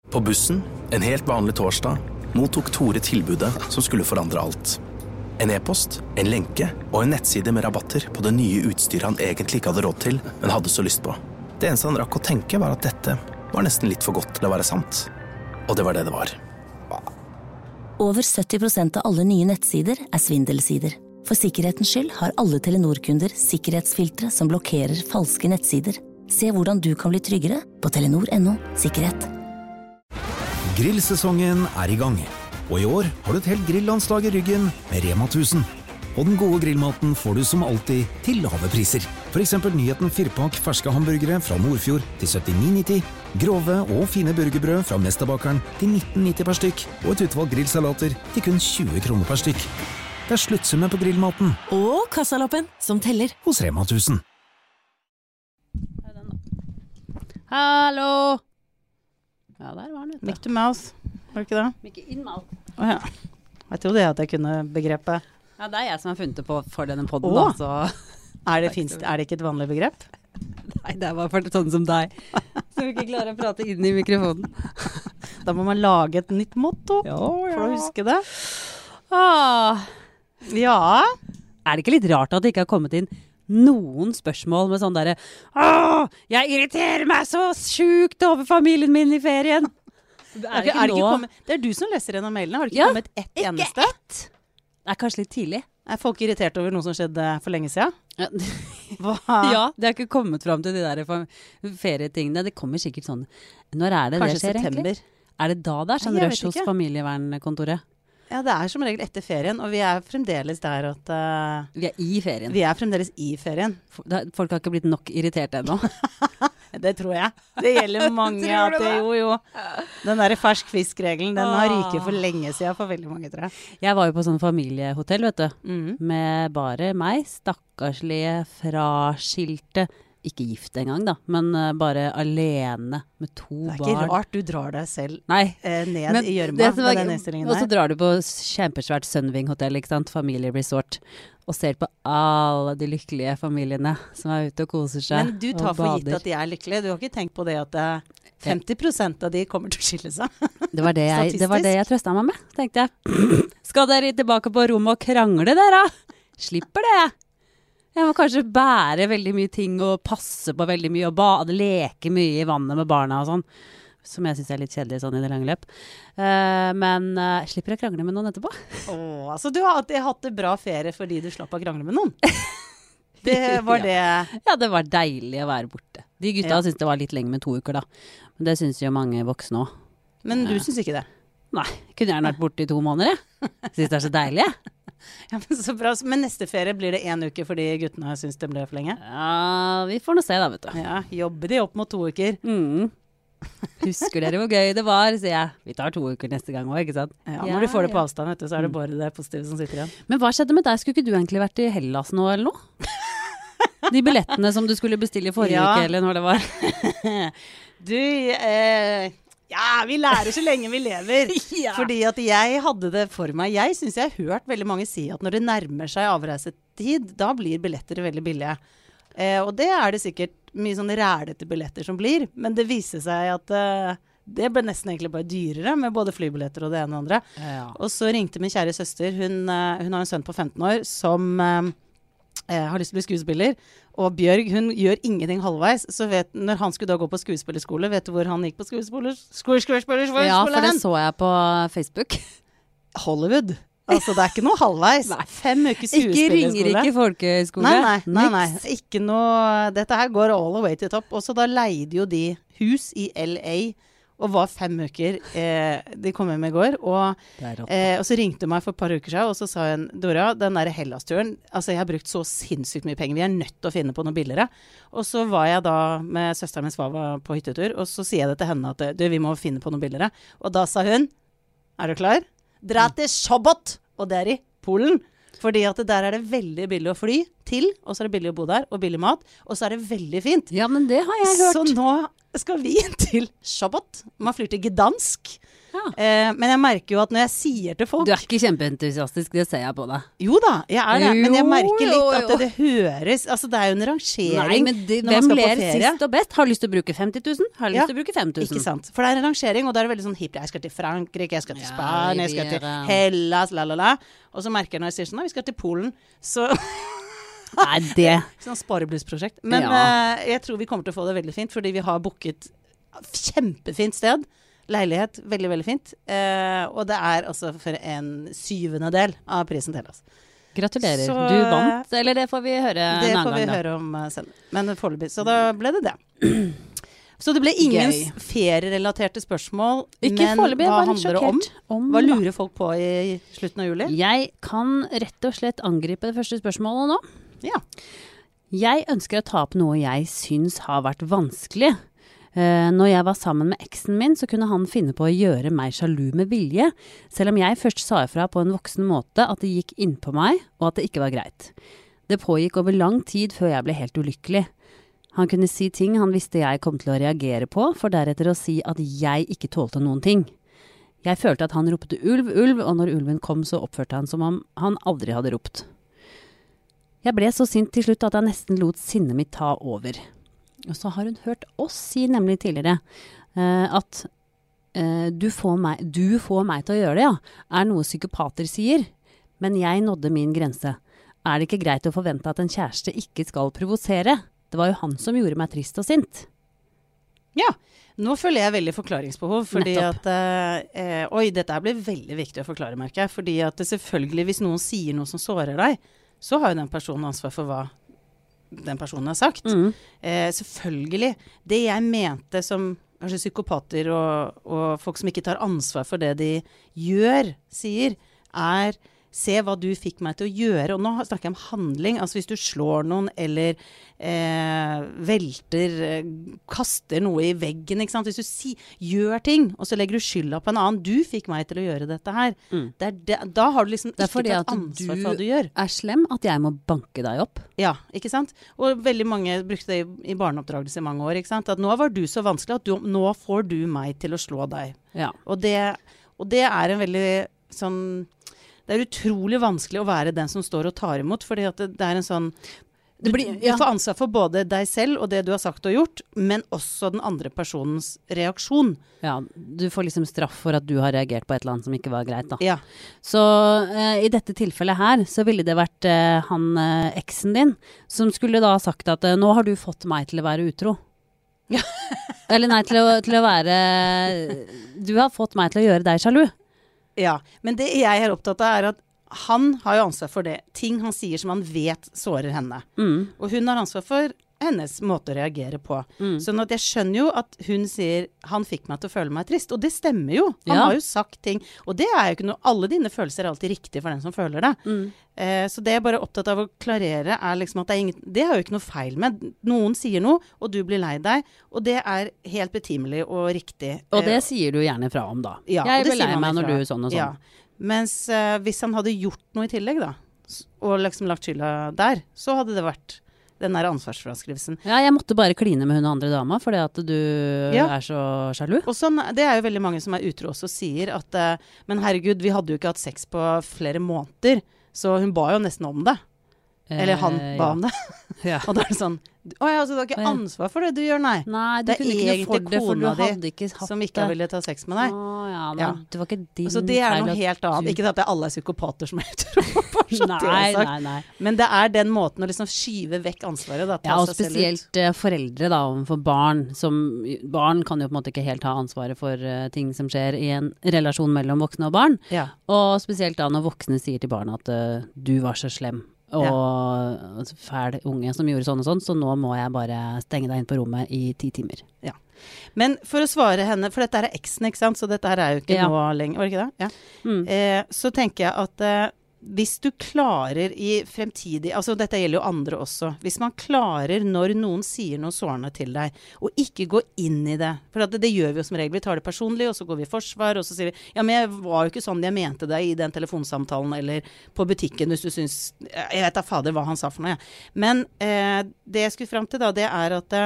På bussen, en helt vanlig torsdag, mottok Tore tilbudet som skulle forandre alt. En e-post, en lenke og en nettside med rabatter på det nye utstyret han egentlig ikke hadde råd til, men hadde så lyst på. Det eneste han rakk å tenke var at dette var nesten litt for godt til å være sant. Og det var det det var. Over 70% av alle nye nettsider er svindelsider. For sikkerhetens skyld har alle Telenor-kunder sikkerhetsfiltre som blokkerer falske nettsider. Se hvordan du kan bli tryggere på telenor.no/sikkerhet. Grillsesongen er i gang, og i år har du et helt grillandslag i ryggen med Rema 1000. Og den gode grillmaten får du som alltid til lave priser. For eksempel nyheten 4-pakk ferske hamburgere fra Nordfjord til 79,90, grove og fine burgerbrød fra Mesterbakeren til 19,90 per stykk, og et utvalg grillsalater til kun 20 kroner per stykk. Det er sluttsummet på grillmaten. Og kassalappen som teller. Hos Rema 1000. Hallo! Ja, der var den ute. Mickey Mouse, var det ikke det? Mickey in mouth. Åja, jeg trodde at jeg kunne begrepet. Ja, det er jeg som har funnet det på for denne podden. Åh. Altså. Er det ikke et vanlig begrep? Nei, det er bare for sånn som deg. Så vi ikke klarer å prate inn i mikrofonen. Da må man lage et nytt motto Ja. for å huske det. Ja. Er det ikke litt rart at det ikke har kommet inn noen spørsmål med sånn derre jeg irriterer meg så sjukt over familien min i ferien. Det er du som leser gjennom mailene. Har det ikke kommet ett eneste? Det er kanskje litt tidlig. Er folk irritert over noe som skjedde for lenge siden? Ja, det har ikke kommet fram til de der ferietingene. Det kommer sikkert sånn. Når er det kanskje det skjer september. Egentlig? Er det da er sånn rush hos familievernkontoret? Ja, det er som regel etter ferien, og vi er fremdeles der at... Vi er i ferien. Vi er fremdeles i ferien. Folk har ikke blitt nok irritert ennå. Det tror jeg. Det gjelder mange at det jo. Den der fersk fisk-regelen, den har ryket for lenge siden for veldig mange, tror jeg. Jeg var jo på sånn familiehotell, vet du. Med bare meg, stakkarslige, fraskilte, ikke gift engang da, men bare alene med 2 barn. Det er ikke rart du drar deg selv ned i gjørma med den innstillingen der. Og så drar du på kjempesvært Sunwing Hotel, ikke sant? Familieresort, og ser på alle de lykkelige familiene som er ute og koser seg. Men du tar for gitt at de er lykkelige. Du har ikke tenkt på det at 50% av de kommer til å skille seg. Det var det jeg trøstet meg med, tenkte jeg. Skal dere tilbake på rommet og krangle dere? Slipper det. Jeg må kanskje bære veldig mye ting og passe på veldig mye og bade, leke mye i vannet med barna og sånn, som jeg synes er litt kjedelig sånn i det lange løp. Men slipper jeg krangle med noen etterpå. Altså du har alltid hatt det bra ferie fordi du slapp å krangle med noen. Det var det. Ja, det var deilig å være borte. De gutta synes det var litt lenge med 2 uker da, men det synes jo mange voksne også. Men du synes ikke det? Nei, kunne jeg vært borte i 2 måneder, jeg. Synes det er så deilig, jeg. Ja, men så bra. Men neste ferie blir det 1 uke fordi guttene synes det ble for lenge? Ja, vi får nå se da, vet du. Ja, jobber de opp mot 2 uker? Husker dere hvor gøy det var, sier jeg. Vi tar 2 uker neste gang også, ikke sant? Ja, når du får det på avstand, vet du, så er det bare det positive som sitter igjen. Men hva skjedde med deg? Skulle ikke du egentlig vært i Hellas nå, eller noe? De billettene som du skulle bestille i forrige uke, eller når det var? Ja, vi lærer så lenge vi lever. Fordi at jeg hadde det for meg. Jeg synes jeg har hørt veldig mange si at når det nærmer seg avreisetid, da blir billetter veldig billige. Og det er det sikkert mye sånne rælete billetter som blir. Men det viser seg at det ble nesten egentlig bare dyrere med både flybilletter og det ene og andre. Ja. Og så ringte min kjære søster. Hun har en sønn på 15 år som har lyst til å bli skuespiller. Og Bjørg, hun gjør ingenting halvveis. Så når han skulle da gå på skuespillerskole, vet du hvor han gikk på skuespillerskole? Ja, for det så jeg på Facebook. Hollywood. Altså, det er ikke noe halvveis. 5 uker skuespillerskole. Ikke ringer ikke folkeskole. Nei. Ikke noe. Dette her går all the way til topp. Og så da leide jo de hus i LA, og var 5 uker. De kom hjem i går, og så ringte hun meg for et par uker siden, og så sa hun, Dora, den der Hellas-turen, altså jeg har brukt så sinnssykt mye penger, vi er nødt til å finne på noe billigere. Og så var jeg da med søsteren min Svava på hyttetur, og så sier jeg det til henne at vi må finne på noe billigere. Og da sa hun, er du klar? Dra til Shabbat, og det er i Polen. Fordi at der er det veldig billig å fly til, og så er det billig å bo der, og billig mat, og så er det veldig fint. Ja, men det har jeg hørt. Så nå skal vi til Shabbat. Man flyr til Gdansk. Ja. Men jeg merker jo at når jeg sier til folk... Du er ikke kjempeentusiastisk, det ser jeg på deg. Jo da, jeg er det, men jeg merker Jo, litt at det høres... Altså, det er jo en rangering. Nei, men når man hvem skal på ler ferie. sist og best? Har lyst til å bruke 50 000? Har lyst til å bruke 5 000? Ikke sant. For det er en rangering, og da er det veldig sånn hipp. Jeg skal til Frankrike, jeg skal til Spania, jeg skal til Riviera. Hellas, la. Og så merker jeg når jeg sier sånn, vi skal til Polen, så... Nei, det... Sånn spareblussprosjekt. Men jeg tror vi kommer til å få det veldig fint, fordi vi har booket kjempefint sted. Leilighet, veldig, veldig fint. Og det er altså for en 7/del av prisen til oss. Gratulerer. Så, du vant, eller det får vi høre en det annen får vi gang da. høre om senere. Men foreløpig. Så da ble det det. Så det ble ingen Gøy. ferierelaterte spørsmål. Ikke men foreløpig, jeg hva var litt handler det om? sjokkert. Hva lurer folk på i slutten av juli? Jeg kan rett og slett angripe det første spørsmålet nå. Ja. Jeg ønsker å ta opp noe jeg syns har vært vanskelig. Når jeg var sammen med eksen min, så kunne han finne på å gjøre meg sjalu med vilje, selv om jeg først sa ifra på en voksen måte at det gikk inn på meg, og at det ikke var greit. Det pågikk over lang tid før jeg ble helt ulykkelig. Han kunne si ting han visste jeg kom til å reagere på, for deretter å si at jeg ikke tålte noen ting. Jeg følte at han ropte ulv, ulv, og når ulven kom så oppførte han som om han aldri hadde ropt. Jeg ble så sint til slutt at jeg nesten lot sinnet mitt ta over. Og så har hun hørt oss si nemlig tidligere at du får meg til å gjøre det, ja, er noe psykopater sier. Men jeg nådde min grense. Er det ikke greit å forvente at en kjæreste ikke skal provosere? Det var jo han som gjorde meg trist og sint. Ja, nå føler jeg veldig forklaringsbehov, fordi Nettopp. at oi, dette blir veldig viktig å forklare, merker jeg. Fordi at selvfølgelig, hvis noen sier noe som sårer deg, så har jo den personen ansvar for hva den personen har sagt. Selvfølgelig. Det jeg mente som kanskje psykopater og folk som ikke tar ansvar for det de gjør, sier, er se hva du fikk meg til å gjøre. Og nå snakker jeg om handling. Altså hvis du slår noen eller velter, kaster noe i veggen, ikke sant? Hvis du gjør ting, og så legger du skylda på en annen. Du fikk meg til å gjøre dette her. Da har du liksom ikke tatt ansvar for hva du gjør. Er slem at jeg må banke deg opp. Ja, ikke sant? Og veldig mange brukte det i barneoppdragelse i mange år, ikke sant? At nå var du så vanskelig at nå får du meg til å slå deg. Ja. Og det er en veldig sånn... Det er utrolig vanskelig å være den som står og tar imot, fordi at det er en sånn... Du får ansvar for både deg selv og det du har sagt og gjort, men også den andre personens reaksjon. Ja, du får liksom straff for at du har reagert på et eller annet som ikke var greit da. Ja. Så i dette tilfellet her, så ville det vært eksen din, som skulle da ha sagt at nå har du fått meg til å være utro. Eller nei, til å være... Du har fått meg til å gjøre deg sjalu. Ja, men det jeg er opptatt av er at han har jo ansvar for det. Ting han sier som han vet sårer henne. Og hun har ansvar for hennes måte å reagere på. Sånn at jeg skjønner jo at hun sier, han fikk meg til å føle meg trist. Og det stemmer jo. Han har jo sagt ting. Og det er jo ikke noe, alle dine følelser er alltid riktig for den som føler det. Så det jeg er bare opptatt av å klarere er liksom at det er jo ikke noe feil med. Noen sier noe, og du blir lei deg. Og det er helt betimelig og riktig. Og det sier du gjerne fra om da. Ja, jeg blir lei meg når du sånn og sånn. Ja. Mens hvis han hadde gjort noe i tillegg da, og liksom lagt skylda der, så hadde det vært den der ansvarsfraskrivelsen. Ja, jeg måtte bare kline med hun andre dama, fordi at du er så sjalu. Og sånn, det er jo veldig mange som er utro også sier at, men herregud, vi hadde jo ikke hatt sex på flere måneder, så hun ba jo nesten om det. Eller han ba om det. Ja. Og da er det sånn, altså du har ikke ansvar for det du gjør, nei. Nei, du det kunne ikke noe for det, for du hadde ikke hatt det. Som ikke ville ta sex med deg. Ja. Det var ikke din så det er noe helt annet. Ikke at det er alle psykopater som er utro. Nei. Men det er den måten å liksom skyve vekk ansvaret. Da, ja, og spesielt foreldre da, for barn. Barn kan jo på en måte ikke helt ha ansvaret for ting som skjer i en relasjon mellom voksne og barn. Ja. Og spesielt da når voksne sier til barna at du var så slem. Og fæl unge som gjorde sånn og sånn, så nå må jeg bare stenge deg inn på rommet i 10 timer. Ja. Men for å svare henne, for dette er eksen, ikke sant? Så dette her er jo ikke nå lenger, var det ikke det? Ja. Så tenker jeg at hvis du klarer i fremtidig, altså dette gjelder jo andre også, hvis man klarer når noen sier noe sårende til deg, og ikke gå inn i det, for det gjør vi jo som regel, vi tar det personlig, og så går vi i forsvar, og så sier vi, ja, men jeg var jo ikke sånn jeg mente deg i den telefonsamtalen, eller på butikken, hvis du synes, jeg vet da fader hva han sa for noe, ja. Men det jeg skulle frem til da, det er at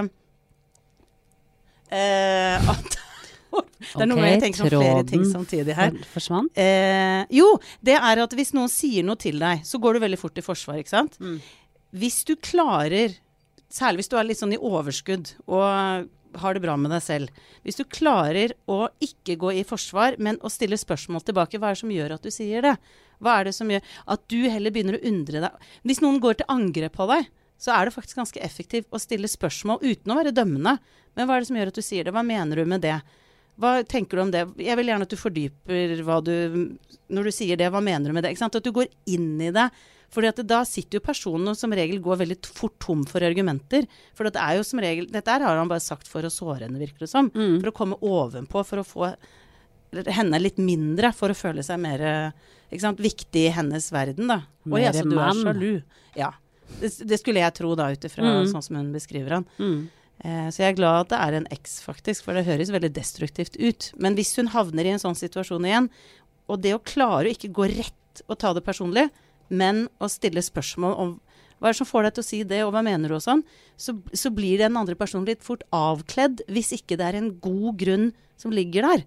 det er noe med jeg tenker som flere ting samtidig her. Forsvant? Jo, det er at hvis noen sier noe til deg, så går du veldig fort i forsvar, ikke sant? Hvis du klarer, særlig hvis du er litt sånn i overskudd, og har det bra med deg selv, hvis du klarer å ikke gå i forsvar, men å stille spørsmål tilbake, hva er det som gjør at du sier det? Hva er det som gjør at du heller begynner å undre deg? Hvis noen går til angrep på deg, så er det faktisk ganske effektivt å stille spørsmål uten å være dømmende. Men hva er det som gjør at du sier det? Hva mener du med det? Hva tenker du om det? Jeg vil gjerne at du fordyper når du sier det, hva mener du med det? Ikke sant? At du går inn i det. Fordi at da sitter jo personen som regel går veldig fort tom for argumenter. For det er jo som regel, dette har han bare sagt for å såre henne, virker det som. For å komme ovenpå, for å få henne litt mindre, for å føle seg mer ikke sant, viktig i hennes verden da. Og ja, så du er sjalu. Ja, det skulle jeg tro da, utifra sånn som hun beskriver han. Så jeg er glad at det er en eks faktisk, for det høres veldig destruktivt ut. Men hvis hun havner i en sånn situasjon igjen, og det å klare å ikke gå rett og ta det personlig, men å stille spørsmål om hva er det som får deg til å si det, og hva mener du og sånn, så blir den andre personen litt fort avkledd, hvis ikke det er en god grunn som ligger der.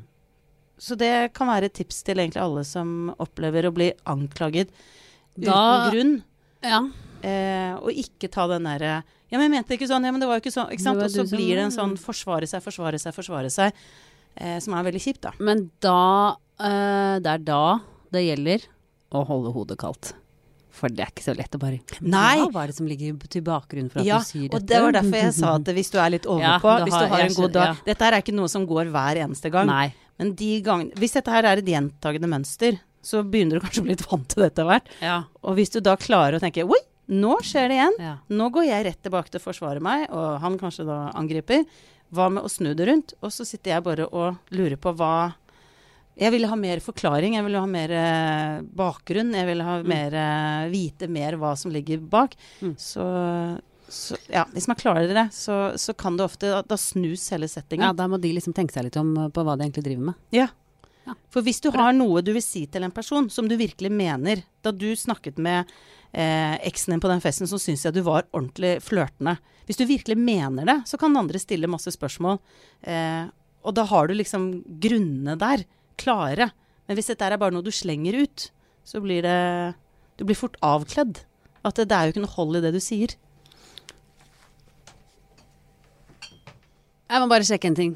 Så det kan være et tips til egentlig alle som opplever å bli anklaget uten grunn. Ja. Og ikke ta den der ja, men jeg mente ikke sånn, ja, men det var jo ikke sånn, ikke sant? Og så blir det en sånn forsvare seg, som er veldig kjipt da. Men da, det er da det gjelder å holde hodet kaldt. For det er ikke så lett å bare hva er det som ligger til bakgrunn for at du sier dette? Ja, og det var derfor jeg sa at hvis du er litt overpå, hvis du har en god dag, dette her er ikke noe som går hver eneste gang. Nei. Men de gangene, hvis dette her er et gjentagende mønster, så begynner du kanskje å bli litt vant til dette hvert. Ja. Og hvis du da klarer å tenke, oi, nå skjer det igjen. Ja. Nå går jeg rett tilbake til å forsvare meg, og han kanskje da angriper. Hva med å snu det rundt? Og så sitter jeg bare og lurer på hva jeg ville ha mer forklaring, jeg ville ha mer bakgrunn, jeg ville ha mer vite mer hva som ligger bak. Så ja, hvis man klarer det, så kan det ofte da snus hele settingen. Ja, da må de liksom tenke seg litt om på hva de egentlig driver med. Ja. For hvis du har noe du vil si til en person som du virkelig mener, da du snakket med eksen din på den festen, så synes jeg du var ordentlig flørtende. Hvis du virkelig mener det, så kan andre stille masse spørsmål. Og da har du liksom grunnene der, klare. Men hvis dette er bare noe du slenger ut, så blir du blir fort avkledd. At det er jo ikke noe hold i det du sier. Jeg må bare sjekke en ting.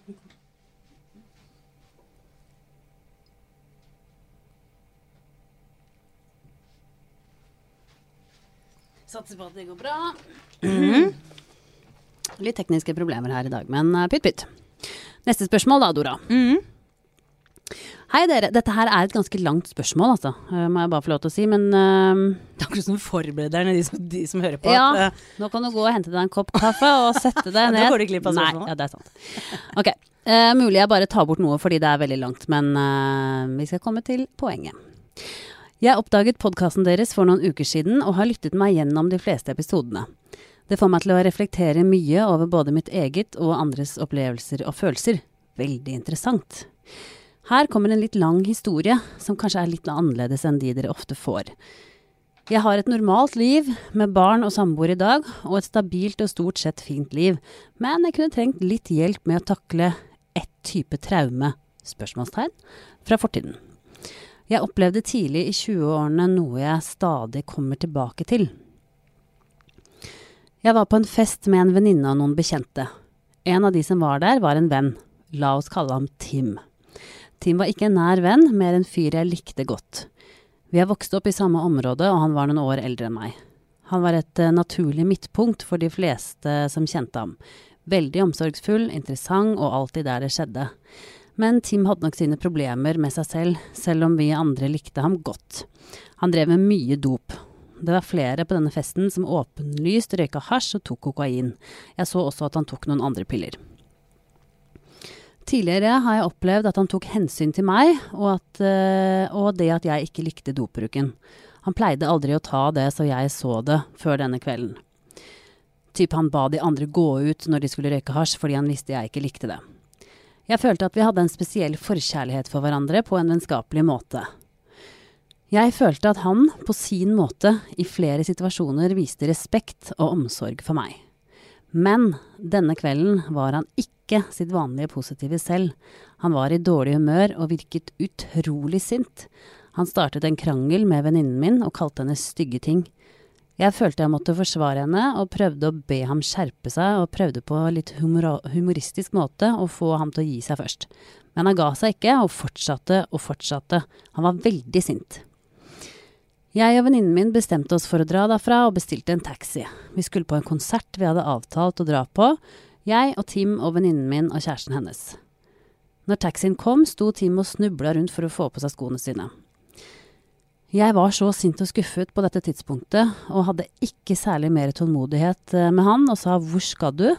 Satser på at det går bra. Litt tekniske problemer her i dag, men pytt. Neste spørsmål da, Dora. Hei dere, dette her er et ganske langt spørsmål, altså. Må jeg bare få lov til å si, men det er akkurat som forbereder de som hører på. Ja, nå kan du gå og hente deg en kopp kaffe og sette deg ned. Da går det glipp av spørsmål. Nei, ja, det er sant. Ok, mulig jeg bare tar bort noe fordi det er veldig langt, men vi skal komme til poenget. Jeg oppdaget podcasten deres for noen uker siden og har lyttet meg gjennom de fleste episodene. Det får meg til å reflektere mye over både mitt eget og andres opplevelser og følelser. Veldig interessant. Her kommer en litt lang historie som kanskje er litt annerledes enn de dere ofte får. Jeg har et normalt liv med barn og samboer i dag og et stabilt og stort sett fint liv, men jeg kunne trengt litt hjelp med å takle et type traume, spørsmålstegn, fra fortiden. Jeg opplevde tidlig i 20-årene noe jeg stadig kommer tilbake til. Jeg var på en fest med en venninne og noen bekjente. En av de som var der var en venn. La oss kalle ham Tim. Tim var ikke en nær venn, mer en fyr jeg likte godt. Vi har vokst opp i samme område, og han var noen år eldre enn meg. Han var et naturlig midtpunkt for de fleste som kjente ham. Veldig omsorgsfull, interessant og alltid der det skjedde. Men Tim hadde nok sine problemer med seg selv om vi andre likte ham godt. Han drev med mye dop. Det var flere på denne festen som åpenlyst røyka hasj og tok kokain. Jeg så også at han tok noen andre piller. Tidligere har jeg opplevd at han tok hensyn til meg, og det at jeg ikke likte dopbruken. Han pleide aldri å ta det så jeg så det før denne kvelden. Typ han ba de andre gå ut når de skulle røyke hasj, fordi han visste jeg ikke likte det. Jeg følte at vi hadde en spesiell forkjærlighet for hverandre på en vennskapelig måte. Jeg følte at han, på sin måte, i flere situasjoner viste respekt og omsorg for meg. Men denne kvelden var han ikke sitt vanlige positive selv. Han var i dårlig humør og virket utrolig sint. Han startet en krangel med venninnen min og kalte henne stygge ting. Jeg følte jeg måtte forsvare henne og prøvde å be ham skjerpe seg og prøvde på litt humoristisk måte å få ham til å gi seg først. Men han ga seg ikke og fortsatte og fortsatte. Han var veldig sint. Jeg og venninnen min bestemte oss for å dra derfra og bestilte en taxi. Vi skulle på en konsert vi hadde avtalt å dra på, jeg og Tim og venninnen min og kjæresten hennes. Når taxien kom, sto Tim og snubla rundt for å få på seg skoene sine. Jeg var så sint og skuffet på dette tidspunktet, og hadde ikke særlig mer tålmodighet med han, og sa, hvor skal du?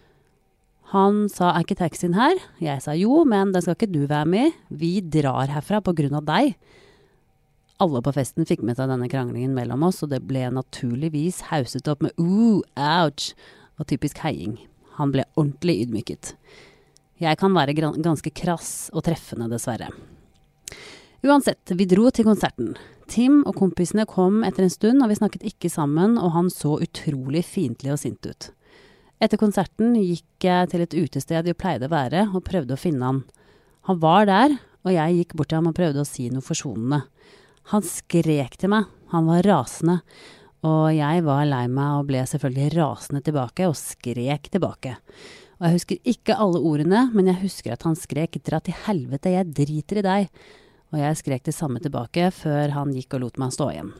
Han sa, ikke taxien her? Jeg sa, jo, men den skal ikke du være med i. Vi drar herfra på grunn av deg. Alle på festen fikk med seg denne kranglingen mellom oss, og det ble naturligvis hauset opp med ouch, og typisk heiing. Han ble ordentlig ydmyket. Jeg kan være ganske krass og treffende, dessverre. Uansett, vi dro til konserten. Tim og kompisene kom etter en stund, og vi snakket ikke sammen, og han så utrolig fiendtlig og sint ut. Etter konserten gikk jeg til et utested vi pleide å være, og prøvde å finne han. Han var der, og jeg gikk bort til ham og prøvde å si noe forsonende. Han skrek til meg, han var rasende, og jeg var lei meg og ble selvfølgelig rasende tilbake og skrek tilbake. Og jeg husker ikke alle ordene, men jeg husker at han skrek, dra til helvete, jeg driter i deg. Og jeg skrek det samme tilbake før han gikk og lot meg stå igjen.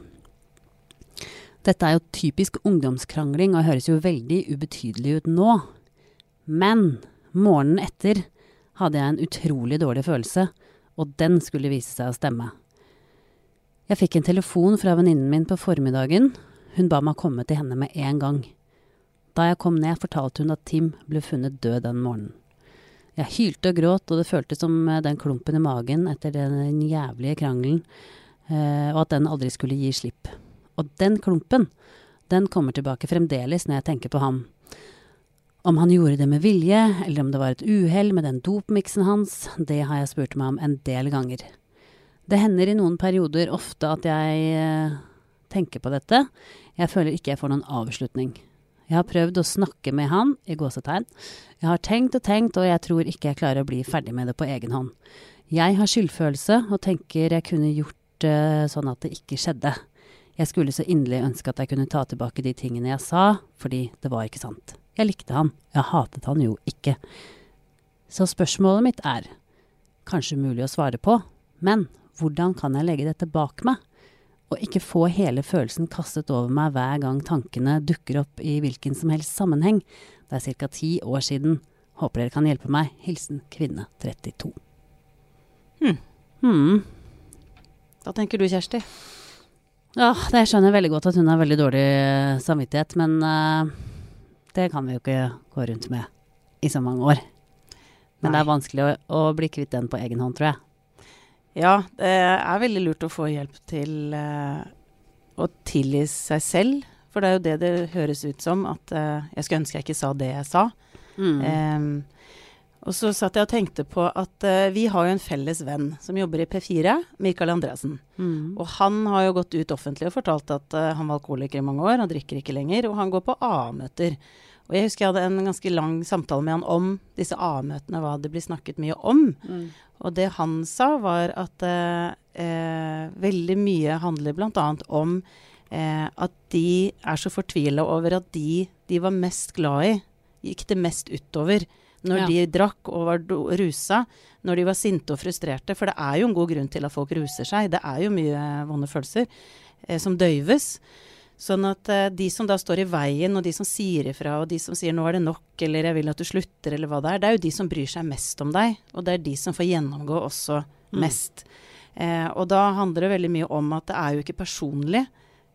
Dette er jo typisk ungdomskrangling og høres jo veldig ubetydelig ut nå. Men morgenen etter hadde jeg en utrolig dårlig følelse, og den skulle vise seg å stemme. Jeg fikk en telefon fra venninnen min på formiddagen. Hun ba meg komme til henne med en gang. Da jeg kom ned, fortalte hun at Tim ble funnet død den morgenen. Jeg hylte og gråt, og det føltes som den klumpen i magen etter den jævlige krangelen, og at den aldri skulle gi slipp. Og den klumpen, den kommer tilbake fremdeles når jeg tenker på ham. Om han gjorde det med vilje, eller om det var et uhell med den dopmiksen hans, det har jeg spurt meg om en del ganger. Det hender i noen perioder ofte at jeg tenker på dette. Jeg føler ikke jeg får noen avslutning. Jeg har prøvd å snakke med han, i gåsetegn. Jeg har tenkt, og jeg tror ikke jeg klarer å bli ferdig med det på egen hånd. Jeg har skyldfølelse, og tenker jeg kunne gjort sånn at det ikke skjedde. Jeg skulle så inderlig ønske at jeg kunne ta tilbake de tingene jeg sa, fordi det var ikke sant. Jeg likte han, jeg hatet han jo ikke. Så spørsmålet mitt er, kanskje mulig å svare på, men hvordan kan jeg legge dette bak meg? Og ikke få hele følelsen kastet over meg hver gang tankene dukker opp i hvilken som helst sammenheng. Det er ca. 10 år siden. Håper dere kan hjelpe meg. Hilsen kvinne 32. Hva tenker du, Kjersti? Ja, det skjønner jeg veldig godt at hun har veldig dårlig samvittighet, men det kan vi jo ikke gå rundt med i så mange år. Men det er vanskelig å bli kvitt den på egen hånd, tror jeg. Ja, det er veldig lurt å få hjelp til å tilgi seg selv, for det er jo det høres ut som, at jeg skulle ønske jeg ikke sa det jeg sa. Og så satt jeg og tenkte på at vi har jo en felles venn som jobber i P4, Mikael Andreasen. Og han har jo gått ut offentlig og fortalt at han var alkoholiker i mange år, han drikker ikke lenger, og han går på A-møter. Og jeg husker jeg hadde en ganske lang samtale med han om disse A-møtene, hva det blir snakket mye om. Og det han sa var at veldig mye handler blant annet om at de er så fortvilet over at de var mest glad i, gikk det mest utover når de drakk og var rusa, når de var sinte og frustrerte. For det er jo en god grunn til at folk ruser seg. Det er jo mye vonde følelser som døyves. Sånn at de som da står i veien, og de som sier ifra, og de som sier 'nå er det nok', eller 'jeg vil at du slutter', eller hva det er jo de som bryr seg mest om deg, og det er de som får gjennomgå også mest. Og da handler det veldig mye om at det er jo ikke personlig.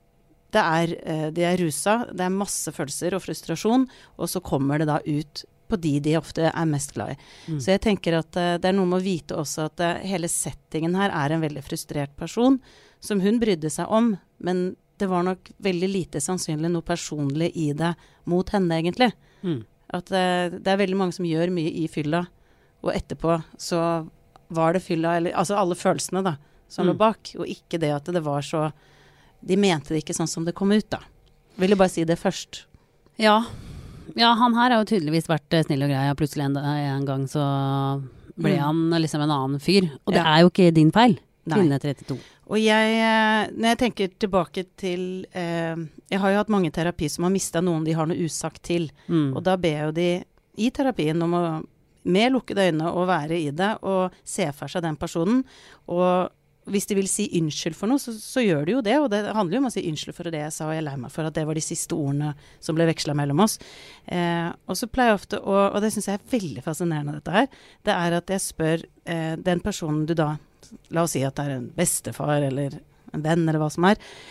De er rusa, det er masse følelser og frustrasjon, og så kommer det da ut på de ofte mest glad i. Så jeg tenker at det noe med å vite også at hele settingen her en veldig frustrert person, som hun brydde seg om, men det var nok veldig lite sannsynlig noe personlig i det mot henne egentlig. At det veldig mange som gjør mye i fylla, og etterpå så var det fylla, eller, altså alle følelsene da, som lå bak, og ikke det at det var så, de mente det ikke sånn som det kom ut da. Vil jeg bare si det først. Ja, han her har jo tydeligvis vært snill og grei, og plutselig en gang så ble han liksom en annen fyr. Og det jo ikke din feil. Kvinne 32. Og når jeg tenker tilbake til, jeg har jo hatt mange terapi som har mistet noen de har noe usagt til. Og da ber jo de i terapien om å med lukkede øyne å være i det, og se for seg den personen. Og hvis de vil si unnskyld for noe, så gjør de jo det, og det handler jo om å si unnskyld for det jeg sa, og jeg lei meg for at det var de siste ordene som ble vekslet mellom oss. Og så pleier jeg ofte, og det synes jeg veldig fascinerende dette her, det at jeg spør den personen du da, la oss si at det en bestefar, eller en venn, eller hva som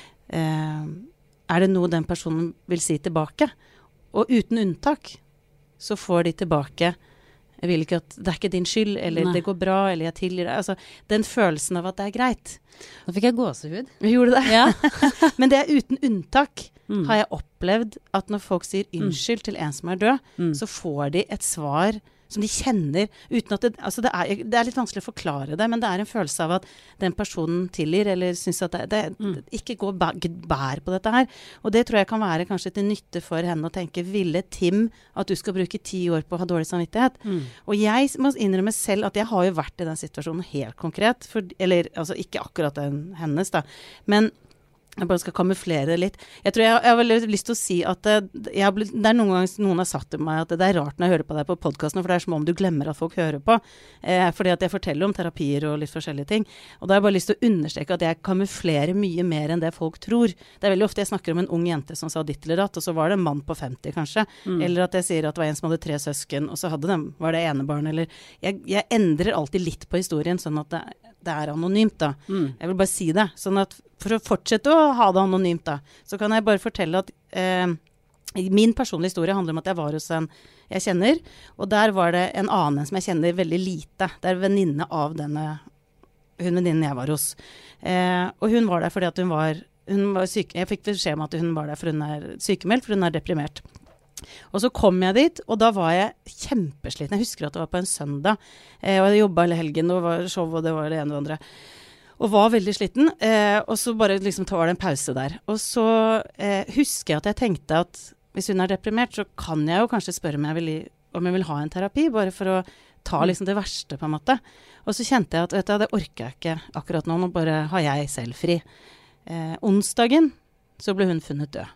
det noe den personen vil si tilbake? Og uten unntak, så får de tilbake jeg vil ikke at det ikke din skyld, eller det går bra, eller jeg tilgir deg. Altså, den følelsen av at det greit. Nå fikk jeg gåsehud. Jeg gjorde det. Ja. Men det uten unntak har jeg opplevd at når folk sier unnskyld til en som død, så får de et svar som de kjenner, uten at altså det litt vanskelig å forklare det, men det en følelse av at den personen tilgir, eller synes at det ikke går bær på dette her. Og det tror jeg kan være kanskje til nytte for henne å tenke, ville Tim at du skal bruke 10 år på å ha dårlig samvittighet? Og jeg må innrømme selv at jeg har jo vært i den situasjonen helt konkret, eller altså ikke akkurat den hennes da, men jeg bare skal kamuflere det litt. Jeg tror jeg har veldig lyst til å si at det noen ganger noen har sagt til meg at det rart når jeg hører på deg på podcasten, for det som om du glemmer at folk hører på, fordi at jeg forteller om terapier og litt forskjellige ting. Og da har jeg bare lyst til å understreke at jeg kamuflerer mye mer enn det folk tror. Det veldig ofte jeg snakker om en ung jente som sa ditt eller datt, og så var det en mann på 50 kanskje, eller at jeg sier at det var en som hadde 3 søsken, og så var det ene barn, eller jeg endrer alltid litt på historien, sånn at det anonymt da. Jeg vil bare si det, sånn at for å fortsette å ha det anonymt da, så kan jeg bare fortelle at min personlige historie handler om at jeg var hos en jeg kjenner, og der var det en annen som jeg kjenner veldig lite. Det venninne av hun venninnen jeg var hos. Og hun var der fordi at hun var syk. Jeg fikk beskjed om at hun var der for hun sykemeldt, for hun deprimert. Og så kom jeg dit, og da var jeg kjempesliten. Jeg husker at det var på en søndag, og jeg jobbet hele helgen, og det var show, og det var det ene og det andre. Og var veldig sliten, og så bare liksom var det en pause der. Og så husker jeg at jeg tenkte at hvis hun deprimert, så kan jeg jo kanskje spørre om jeg vil ha en terapi, bare for å ta liksom det verste på en måte. Og så kjente jeg at vet du, det orker jeg ikke akkurat nå bare har jeg selv fri. Onsdagen så ble hun funnet død.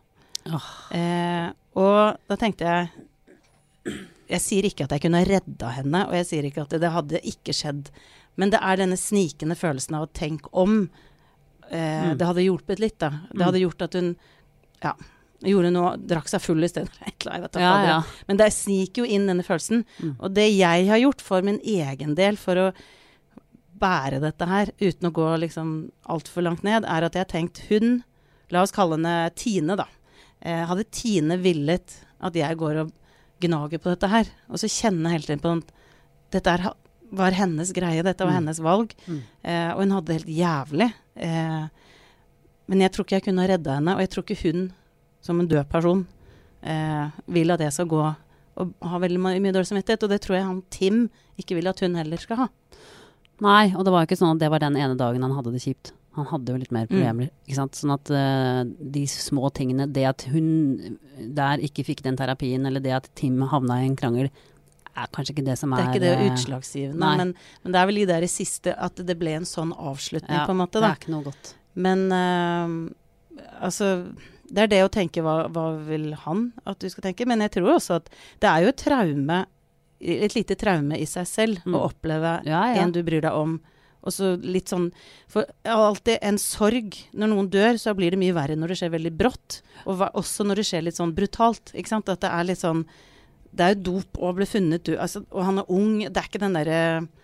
Og da tenkte jeg sier ikke at jeg kunne redda henne, og jeg sier ikke at det hadde ikke skjedd, men det denne snikende følelsen av å tenke om det hadde hjulpet litt da. Det hadde gjort at hun gjorde noe, drakk seg full i stedet. Men det sniker jo inn denne følelsen, og det jeg har gjort for min egen del for å bære dette her, uten å gå liksom alt for langt ned, at jeg har tenkt la oss kalle henne Tine da. Hadde Tine villet at jeg går og gnager på dette her, og så kjenner hele tiden på at dette var hennes greie, dette var hennes valg, og hun hadde det helt jævlig. Men jeg tror ikke jeg kunne redde henne, og jeg tror ikke hun, som en død person, vil at jeg skal gå og ha veldig mye dårlig samvittighet, og det tror jeg Tim ikke vil at hun heller skal ha. Nei, og det var ikke sånn at det var den ene dagen han hadde det kjipt. Han hadde jo litt mer problemer, ikke sant? Sånn at de små tingene, det at hun der ikke fikk den terapien, eller det at Tim havna i en krangel, kanskje ikke det som Det ikke det utslagsgivende, men det vel i det siste at det ble en sånn avslutning på en måte da. Det ikke noe godt. Men altså, det det å tenke hva vil han at du skal tenke, men jeg tror også at det jo et lite traume i seg selv å oppleve en du bryr deg om. Og så litt sånn, for alltid en sorg, når noen dør, så blir det mye verre når det skjer veldig brått, og også når det skjer litt sånn brutalt, ikke sant? At det litt sånn, det jo dop å bli funnet, altså, og han ung, det ikke den der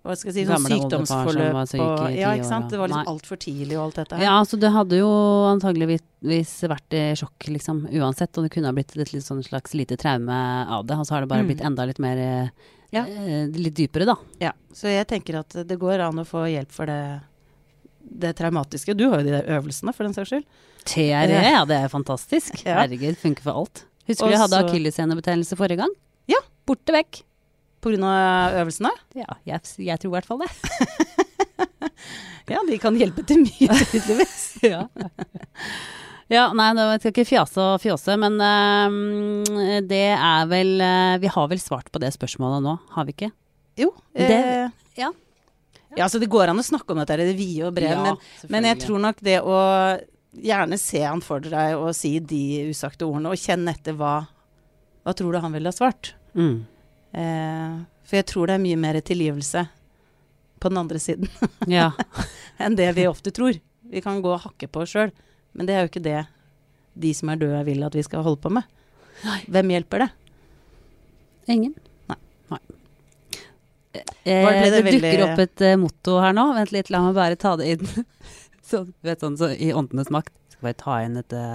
hva skal jeg si, sånn sykdomsforløp og, ja, ikke sant? Det var liksom alt for tidlig og alt dette her. Ja, så det hadde jo antageligvis vært i sjokk liksom, uansett, og det kunne ha blitt et litt sånn slags lite traume av det, og så har det bare blitt enda litt mer litt dypere da. Ja, så jeg tenker at det går an å få hjelp for det traumatiske. Du har jo de der øvelsene for den saks skyld. TRE, ja, det er fantastisk. Herregud, funker for alt. Husker du jeg hadde akillessenebetennelse forrige gang? Ja. Borte vekk. På grunn av øvelsene? Ja, jeg tror i hvert fall det. Ja, de kan hjelpe til mye, tydeligvis. Ja, nei, jeg skal ikke fjase, men det er vel, vi har vel svart på det spørsmålet nå, har vi ikke? Jo. Ja, så det går an å snakke om dette i det vide og brede, men jeg tror nok det å gjerne se han for deg og si de usagte ordene, og kjenne etter hva tror du han ville ha svart? For jeg tror det er mye mer tilgivelse på den andre siden enn det vi ofte tror. Vi kan gå og hakke på oss selv, men det er jo ikke det de som er døde vil at vi skal holde på med. Hvem hjelper det? Ingen. Nei. Det dukker opp et motto her nå. Vent litt, la meg bare ta det inn. Så, vet sånn, så i åndenes makt. Skal bare ta inn et...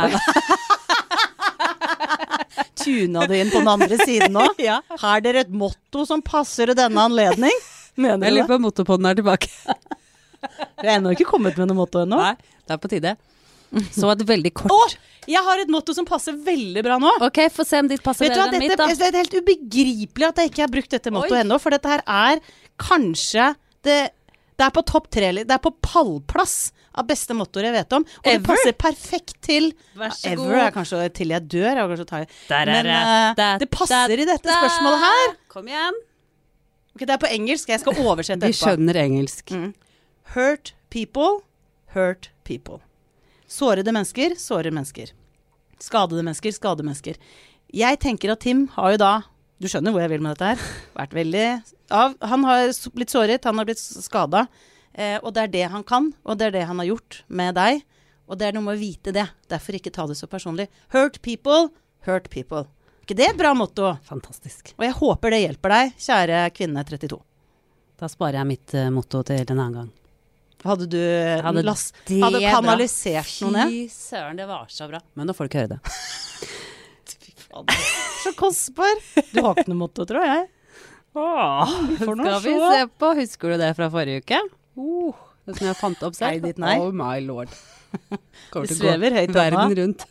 Tuna du inn på den andre siden nå? Ja. Har dere et motto som passer i denne anledning? Mener du det? Jeg lurer på motopodden er tilbake. Vi har ennå ikke kommet med noe motto ennå. Nei, det er på tide. Så et veldig kort... jeg har et motto som passer veldig bra nå. Ok, få se om ditt passer bedre enn mitt da. Det er helt ubegripelig at jeg ikke har brukt dette mottoet ennå, for dette her er kanskje... Det er på topp 3, det er på pallplass av beste mottoer jeg vet om. Og det passer perfekt til... Ever er kanskje til jeg dør. Men det passer i dette spørsmålet her. Kom igjen. Ok, det er på engelsk. Jeg skal oversette etterpå. Vi skjønner engelsk. Hurt people, hurt people. Sårede mennesker, sårer mennesker. Skadede mennesker, skadede mennesker. Jeg tenker at Tim har jo da, du skjønner hvor jeg vil med dette her, vært veldig han har blitt såret, han har blitt skadet, og det er det han kan, og det er det han har gjort med deg, og det er noe med å vite det, derfor ikke ta det så personlig. Hurt people, hurt people. Ikke det et bra motto? Fantastisk. Og jeg håper det hjelper deg, kjære kvinne 32. Da sparer jeg mitt motto til en annen gang. Hadde du hadde kanalisert noe ned? Fy søren, det var så bra. Men nå får du ikke høre det. Fy faen, så kostbar. Du har ikke noe motto, tror jeg. Skal vi se på, husker du det fra forrige uke? Det som jeg fant opp selv. Nei. Oh my lord. Det svever høyt verden rundt.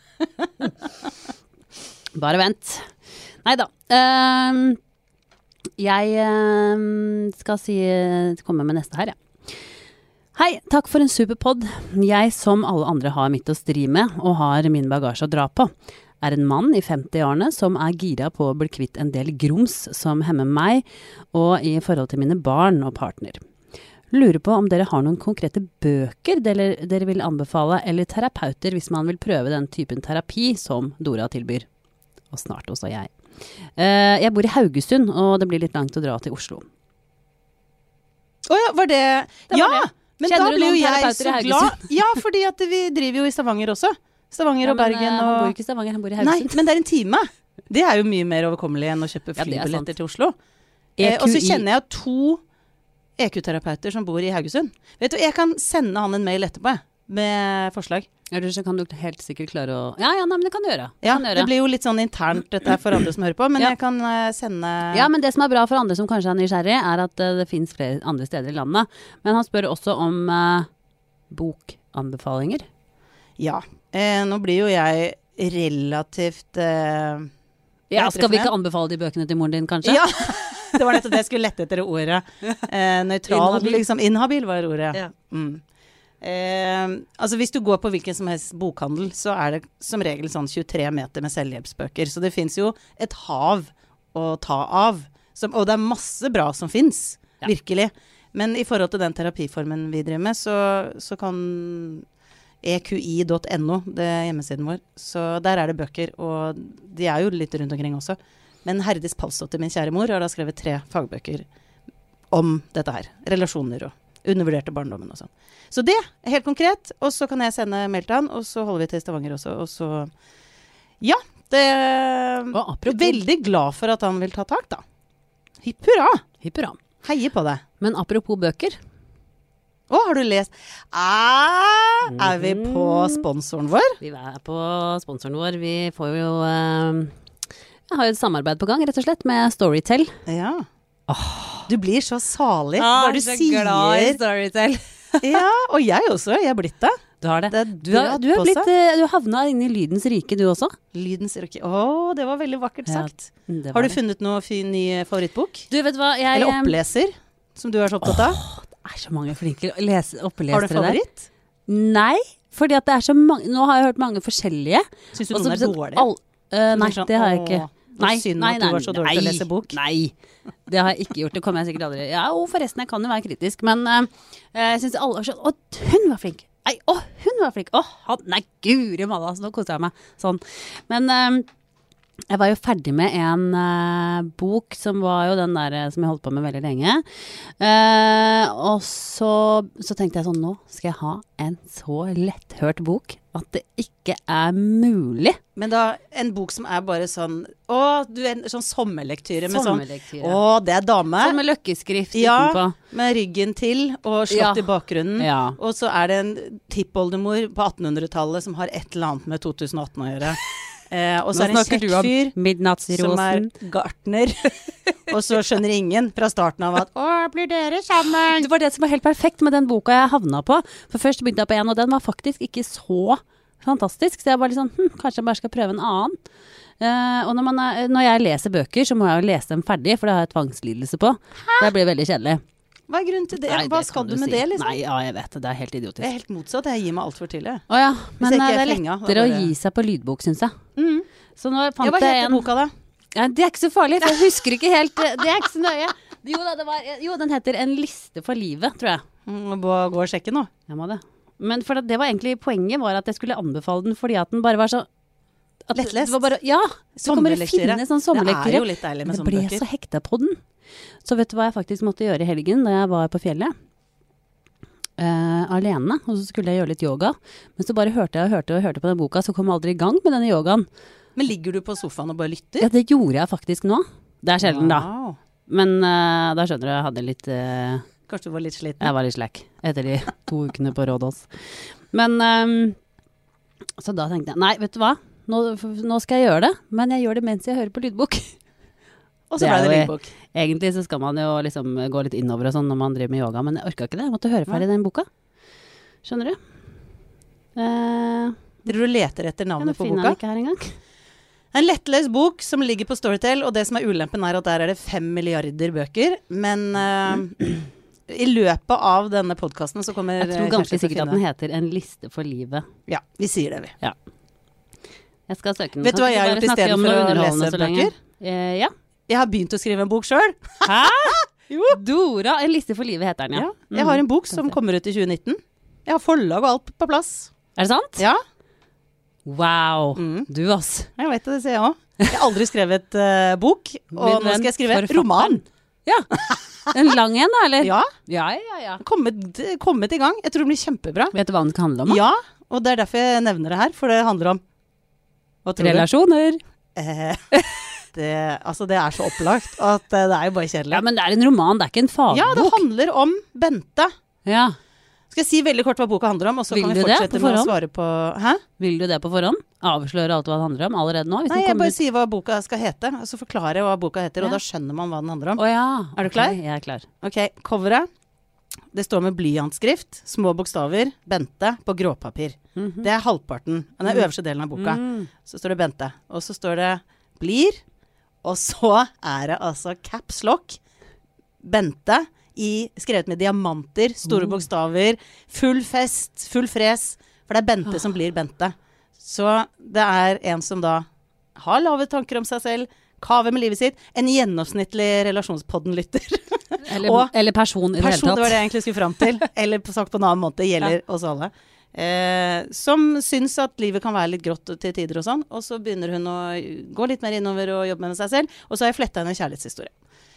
Bare vent. Neida. Jeg skal komme med neste her, ja. Hei, takk for en super podd. Jeg, som alle andre, har mitt å stri med, og har min bagasje å dra på. Er en mann i 50-årene som er gira på å bli kvitt en del grums som hemmer meg, og i forhold til mine barn og partner. Lurer på om dere har noen konkrete bøker dere vil anbefale, eller terapeuter hvis man vil prøve den typen terapi som Dora tilbyr. Og snart også jeg. Jeg bor i Haugesund, og det blir litt langt å dra til Oslo. Åja, var det? Ja! Men kjenner da blir jo jeg så glad. Ja, fordi at vi driver jo i Stavanger også. Stavanger og Bergen. Han bor ikke i Stavanger, han bor i Haugesund. Nei, men det er en time. Det er jo mye mer overkommelig enn å kjøpe flybilletter til Oslo. Og så kjenner jeg 2 EQ-terapeuter som bor i Haugesund. Vet du, jeg kan sende han en mail etterpå, med forslag. Eller så kan du helt sikkert klare å... Ja, nei, men det kan du gjøre. Det blir jo litt sånn internt dette for andre som hører på, men jeg kan sende... Ja, men det som er bra for andre som kanskje er nysgjerrig, er at det finnes flere andre steder i landet. Men han spør også om bokanbefalinger. Ja, nå blir jo jeg relativt... skal vi ikke anbefale de bøkene til moren din, kanskje? Ja, det var nettopp det jeg skulle lette etter ordet. Nøytral, liksom. Inhabil var ordet. Ja. Altså hvis du går på hvilken som helst bokhandel, så er det som regel sånn 23 meter med selvhjelpsbøker, så det finnes jo et hav å ta av, og det er masse bra som finnes, virkelig, men i forhold til den terapiformen vi driver med, så kan EQI.no, det er hjemmesiden vår, så der er det bøker, og de er jo litt rundt omkring også, men Herdis Palsdotter, min kjære mor, har da skrevet 3 fagbøker om dette her, relasjoner og undervurderte barndommen og sånn. Så det er helt konkret, og så kan jeg sende mail til han, og så holder vi til Stavanger også, og så... Ja, det er veldig glad for at han vil ta tak, da. Hipp hurra! Hipp hurra. Heier på deg. Men apropos bøker. Har du lest? Er vi på sponsoren vår? Vi er på sponsoren vår. Vi får jo jeg har jo et samarbeid på gang, rett og slett, med Storytel. Ja. Du blir så salig når du sier glad i Storytel. Ja, og jeg også. Jeg er blitt det. Du har det. Du Du havna inn i lydens rike, du også. Lydens rike. Det var veldig vakkert sagt. Ja, har du funnet noe ny favorittbok? Du, vet hva? Eller oppleser, som du er så opptatt av? Det er så mange flinke opplesere der. Har du favoritt? Nei, fordi at det er så mange. Nå har jeg hørt mange forskjellige. Syns du noen er dårlige? Nei, det har jeg ikke. Nei, synd at du var så dårlig til å lese bok. Nei, det har jeg ikke gjort. Det kommer jeg sikkert aldri. Ja, forresten, jeg kan jo være kritisk, men jeg synes alle var sånn, hun var flink. Nei, hun var flink. Nei, guri malla, så nå koser jeg meg. Sånn. Men jeg var jo ferdig med en bok som var jo den der som jeg holdt på med veldig lenge. Og så tenkte jeg sånn, nå skal jeg ha en så letthørt bok at det ikke er mulig. Men da, en bok som er bare sånn, du er en sånn sommerlektyre med sommerlektyre. Sånn, det er dame. Sånn med løkkeskrift utenpå. Ja, med ryggen til og slått i bakgrunnen. Ja. Og så er det en tippoldemor på 1800-tallet som har et eller annet med 2018 å gjøre. Og så er det en kjekk fyr som er gartner. Og så skjønner ingen fra starten av at blir dere sammen? Det var det som var helt perfekt med den boka jeg havna på. For først begynte jeg på en, og den var faktisk ikke så fantastisk. Så jeg var litt sånn, kanskje jeg bare skal prøve en annen. Og når jeg leser bøker, så må jeg jo lese dem ferdig, for det har jeg tvangslidelse på. Det blir veldig kjedelig. Hva er grunnen til det? Hva skal du med det, liksom? Nei, ja, jeg vet det. Det er helt idiotisk. Det er helt motsatt. Jeg gir meg alt for tidlig. Ja, men det er lettere å gi seg på lydbok, synes jeg. Så nå fant hva heter boka da? Ja, det er ikke så farlig, for jeg husker ikke helt. Det er ikke så nøye. Den heter En liste for livet, tror jeg. Gå og sjekke nå. Jeg må det. Men for det var egentlig poenget var at jeg skulle anbefale den fordi at den bare var så lettlest. Ja, så kan bare finne sånn sommerlektyre. Det er jo litt deilig med sånne bøker. Men jeg ble så hekta på den. Så vet du hva jeg faktisk måtte gjøre i helgen da jeg var på fjellet? Alene, og så skulle jeg gjøre litt yoga. Men så bare hørte jeg på den boka, så kom jeg aldri i gang med denne yogaen. Men ligger du på sofaen og bare lytter? Ja, det gjorde jeg faktisk nå. Det er sjelden da. Men da skjønner du, jeg hadde litt... Kanskje du var litt sliten? Jeg var litt slack etter de 2 ukene på Rådås. Men, så da tenkte jeg, nei, vet du hva? Nå skal jeg gjøre det, men jeg gjør det mens jeg hører på lydbok. Og så ble det lydbok. Egentlig så skal man jo liksom gå litt innover og sånn når man driver med yoga, men jeg orket ikke det. Jeg måtte høre ferdig den boka. Skjønner du? Dere leter etter navnet på boka? Jeg finner den ikke her engang. En lettlest bok som ligger på Storytel, og det som er ulempen er at der er det 5 milliarder bøker, men i løpet av denne podcasten så kommer jeg tror ganske sikkert at den heter En liste for livet. Ja, vi sier det vi. Ja. Jeg skal søke den. Vet du hva jeg har gjort i stedet for å lese bøker? Ja. Jeg har begynt å skrive en bok selv. Hæ? Jo. Dora, En liste for livet heter den, ja. Jeg har en bok som kommer ut i 2019. Jeg har forlag og alt på plass. Er det sant? Ja. Wow, du ass. Jeg vet det, sier jeg også. Jeg har aldri skrevet bok, og nå skal jeg skrive roman. Ja, en lang en da, eller? Ja. Ja. Kommet i gang. Jeg tror det blir kjempebra. Vet du hva den skal handle om? Ja, og det er derfor jeg nevner det her, for det handler om relasjoner. Det er så opplagt at det er jo bare kjedelig. Ja, men det er en roman, det er ikke en fagbok. Ja, det handler om Bente. Ja. Skal jeg si veldig kort hva boka handler om, og så kan vi fortsette med å svare på... Hæ? Vil du det på forhånd? Avsløre alt hva det handler om allerede nå? Nei, jeg bare sier hva boka skal hete, og så forklarer jeg hva boka heter, og da skjønner man hva den handler om. Ja. Er du klar? Jeg er klar. Ok, coveret. Det står med blyantskrift, små bokstaver, Bente på gråpapir. Det er halvparten, den er øverste delen av boka. Så står det Bente, og så står det blir, og så er det altså caps lock, Bente, skrevet med diamanter, store bokstaver, full fest, full fres, for det er Bente som blir Bente. Så det er en som da har lave tanker om seg selv, kaver med livet sitt, en gjennomsnittlig relasjonspodden-lytter. Eller person i det hele tatt. Det var det jeg egentlig skulle frem til. Eller sagt på en annen måte, gjelder oss alle. Som syns at livet kan være litt grått til tider og sånn, og så begynner hun å gå litt mer innover og jobbe med seg selv, og så har jeg flettet inn en kjærlighetshistorie.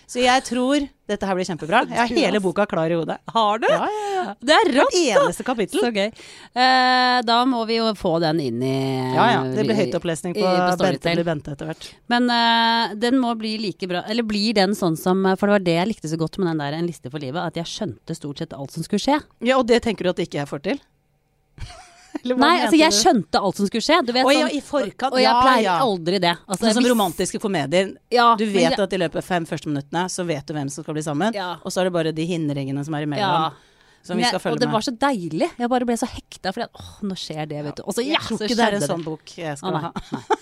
Så jeg tror dette her blir kjempebra. Jeg har hele boka klar i hodet. Har du? Ja. Det er rått, da! Eneste kapittel. Så gøy. Da må vi jo få den inn i Ja. Det blir høytopplesning på Bente Storytel. blir Bente etter hvert. Men den må bli like bra. Eller blir den sånn som, for det var det jeg likte så godt med den der En liste for livet, at jeg skjønte stort sett alt som skulle skje. Ja, og det tenker du at ikke jeg får til? Nei, altså jeg skjønte alt som skulle skje. Du vet, ja, sånn, i forkant. og jeg pleier aldri det. Altså, Sånn som hvis- romantiske komedier. Ja, Du vet at i løpet av 5 første minuttene så vet du hvem som skal bli sammen. Ja. Og så er det bare de hindringene som er imellom. Ja. Som vi skal følge og det med. var så deilig. Jeg bare ble så hekta fordi at nå skjer det, vet du. Og så Jeg tror så ikke det er en skjedde sånn bok jeg skal Nei. ha.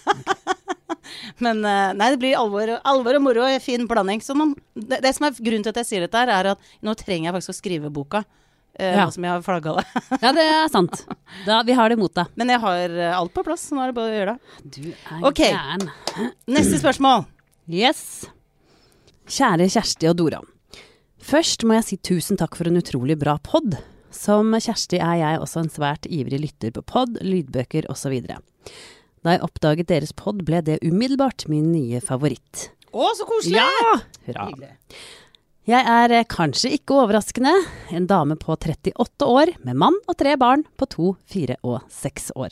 Men nei, det blir alvor og moro og fin blanding. Så det som er grunnen til at jeg sier dette her, er at nå trenger jeg faktisk å skrive boka. Nå som jeg har flagget det. Ja, det er sant. Vi har det mot deg. Men jeg har alt på plass, så nå er det bare å gjøre det. Du er Ok. gæren. Neste spørsmål. Yes. Kjære Kjersti og Dora. Først må jeg si tusen takk for en utrolig bra podd. Som Kjersti er jeg også en svært ivrig lytter på podd, lydbøker og så videre. Da jeg oppdaget deres podd ble det umiddelbart min nye favoritt. Å, så koselig! Ja! Hurra. Jeg er kanskje ikke overraskende en dame på 38 år med mann og 3 barn på 2, 4 og 6 år.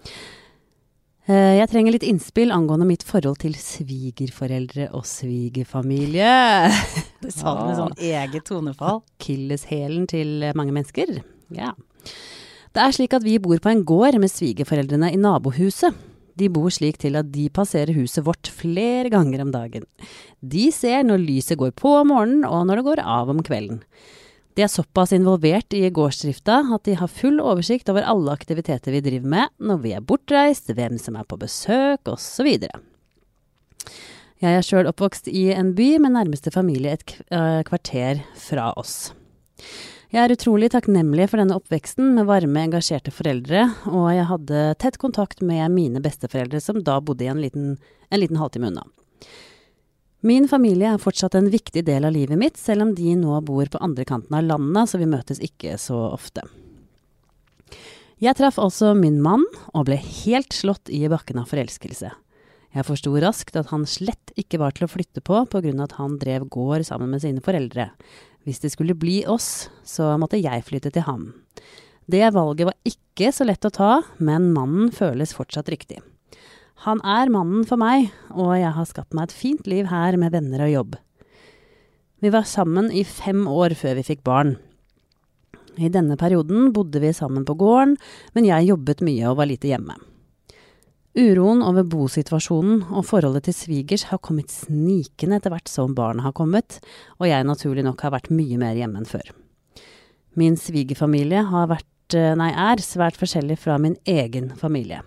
Jeg trenger litt innspill angående mitt forhold til svigerforeldre og svigerfamilie. Det sa du med sånn eget tonefall. Killeshælen til mange mennesker. Ja. Det er slik at vi bor på en gård med svigerforeldrene i nabohuset. De bor slik til at de passerer huset vårt flere ganger om dagen. De ser når lyset går på om morgenen og når det går av om kvelden. De er såpass involvert i gårdsdrifta at de har full oversikt over alle aktiviteter vi driver med, når vi er bortreist, hvem som er på besøk, og så videre. Jeg er selv oppvokst i en by med nærmeste familie et kvarter fra oss. Jeg er utrolig takknemlig for denne oppveksten med varme, engasjerte foreldre, og jeg hadde tett kontakt med mine besteforeldre som da bodde i en liten halvtime unna. Min familie er fortsatt en viktig del av livet mitt, selv om de nå bor på andre kanten av landet, så vi møtes ikke så ofte. Jeg traff altså min mann, og ble helt slått i bakken av forelskelse. Jeg forsto raskt at han slett ikke var til å flytte på grunn av at han drev gård sammen med sine foreldre. Hvis det skulle bli oss, så måtte jeg flytte til ham. Det valget var ikke så lett å ta, men mannen føles fortsatt riktig. Han er mannen for meg, og jeg har skapt meg et fint liv her med venner og jobb. Vi var sammen i 5 år før vi fikk barn. I denne perioden bodde vi sammen på gården, men jeg jobbet mye og var lite hjemme. Uroen over bosituasjonen og forholdet til svigers har kommet snikende etter hvert som barna har kommet, og jeg naturlig nok har vært mye mer hjemme enn før. Min svigerfamilie er svært forskjellig fra min egen familie.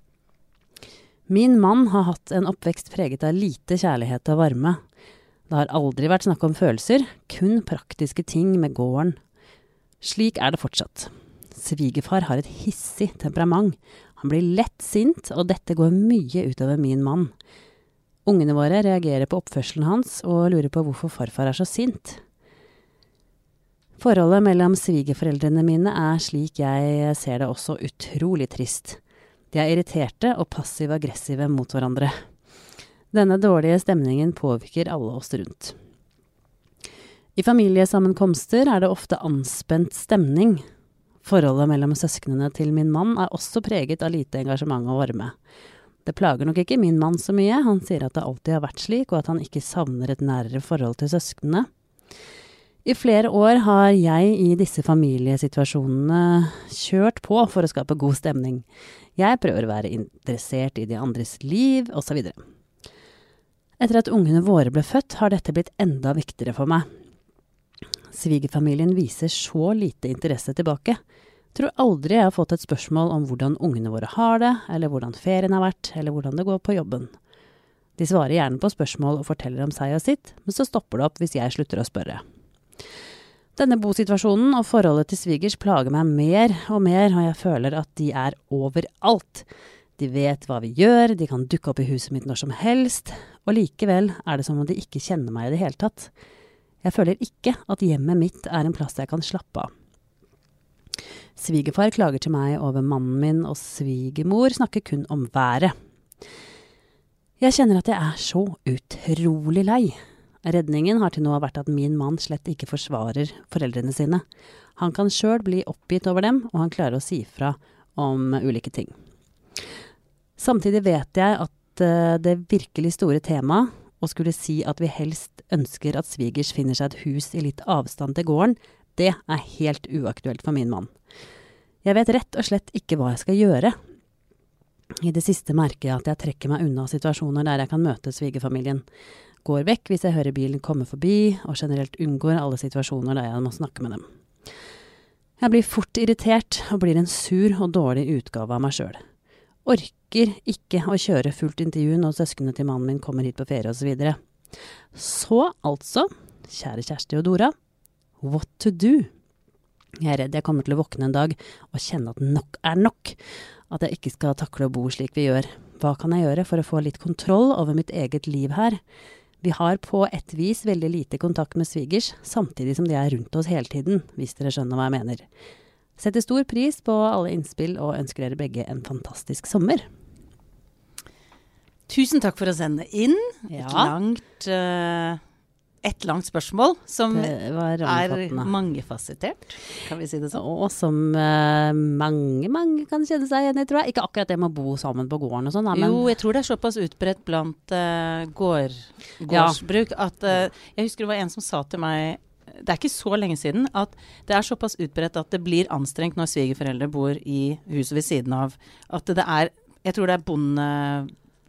Min mann har hatt en oppvekst preget av lite kjærlighet og varme. Det har aldri vært snakk om følelser, kun praktiske ting med gården. Slik er det fortsatt. Svigerfar har et hissig temperament. Han blir lett sint, og dette går mye utover min mann. Ungene våre reagerer på oppførselen hans og lurer på hvorfor farfar er så sint. Forholdet mellom svigerforeldrene mine er slik jeg ser det også utrolig trist. De er irriterte og passiv-aggressive mot hverandre. Denne dårlige stemningen påvirker alle oss rundt. I familiesammenkomster er det ofte anspent stemning. Forholdet mellom søsknene til min mann er også preget av lite engasjement og varme. Det plager nok ikke min mann så mye. Han sier at det alltid har vært slik, og at han ikke savner et nærere forhold til søsknene. I flere år har jeg i disse familiesituasjonene kjørt på for å skape god stemning. Jeg prøver å være interessert i de andres liv, og så videre. Etter at ungene våre ble født, har dette blitt enda viktigere for meg. Svigerfamilien viser så lite interesse tilbake. Tror aldri jeg har fått et spørsmål om hvordan ungene våre har det, eller hvordan ferien har vært, eller hvordan det går på jobben. De svarer gjerne på spørsmål og forteller om seg og sitt, men så stopper det opp hvis jeg slutter å spørre. Denne bosituasjonen og forholdet til svigers plager meg mer og mer, og jeg føler at de er overalt. De vet hva vi gjør, de kan dukke opp i huset mitt når som helst, og likevel er det som om de ikke kjenner meg i det hele tatt. Jeg føler ikke at hjemmet mitt er en plass jeg kan slappe av. Svigerfar klager til meg over mannen min, og svigermor snakker kun om været. Jeg kjenner at jeg er så utrolig lei. Redningen har til nå vært at min mann slett ikke forsvarer foreldrene sine. Han kan selv bli oppgitt over dem, og han klarer å si fra om ulike ting. Samtidig vet jeg at det virkelig store temaet, å skulle si at vi helst ønsker at svigers finner seg et hus i litt avstand til gården, det er helt uaktuelt for min mann. Jeg vet rett og slett ikke hva jeg skal gjøre. I det siste merker jeg at jeg trekker meg unna situasjoner der jeg kan møte svigerfamilien. Går vekk hvis jeg hører bilen komme forbi, og generelt unngår alle situasjoner der jeg må snakke med dem. Jeg blir fort irritert og blir en sur og dårlig utgave av meg selv. Orker ikke å kjøre fullt intervju når søskene til mannen min kommer hit på ferie og så videre. Så altså, kjære Kjersti og Dora, what to do? Jeg er redd jeg kommer til å våkne en dag og kjenne at nok er nok. At jeg ikke skal takle å bo slik vi gjør. Hva kan jeg gjøre for å få litt kontroll over mitt eget liv her? Vi har på et vis veldig lite kontakt med svigers, samtidig som de er rundt oss hele tiden, hvis dere skjønner hva jeg mener. Setter stor pris på alle innspill og ønsker dere begge en fantastisk sommer. Tusen takk for å sende inn. Et langt spørsmål som er mangefasettert, kan vi si det sånn. Og som mange kan kjenne seg igjen i, tror jeg. Ikke akkurat det med å bo sammen på gården og sånn. Men... Jo, jeg tror det er såpass utbredt blant gårdsbruk at jeg husker det var en som sa til meg, det er ikke så lenge siden, at det er såpass utbredt at det blir anstrengt når svigerforeldre bor i huset ved siden av. At det er, jeg tror det er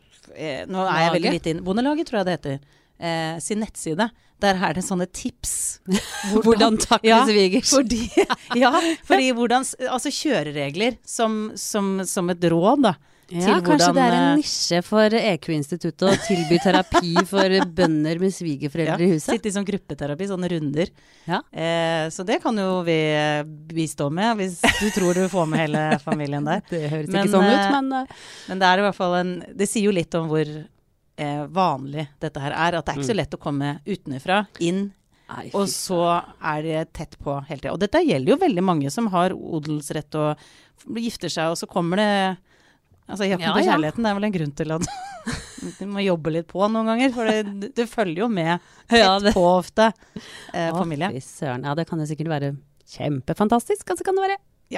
nå er jeg veldig litt inn, Bondelaget tror jeg det heter, sin nettside. Der er det sånne tips. Hvordan takle svigers. Fordi hvordan, altså kjøreregler som et råd da. Ja, kanskje det er en nisje for EQ-instituttet å tilby terapi for bønder med svigerforeldre i huset. Sitte i sånn gruppeterapi, sånne runder. Ja. Så det kan jo vi bistå med, hvis du tror du får med hele familien der. Det høres ikke sånn ut, men det er i hvert fall det sier jo litt om hvor vanlig dette her er, at det er ikke så lett å komme utenfra, inn, og så er det tett på hele tiden. Og dette gjelder jo veldig mange som har odelsrett og gifter seg, og så kommer det altså jakten på kjærligheten, det er vel en grunn til at du må jobbe litt på noen ganger, for det følger jo med tett på ofte familie. Ja, det kan jo sikkert være kjempefantastisk, altså kan det være. Ja.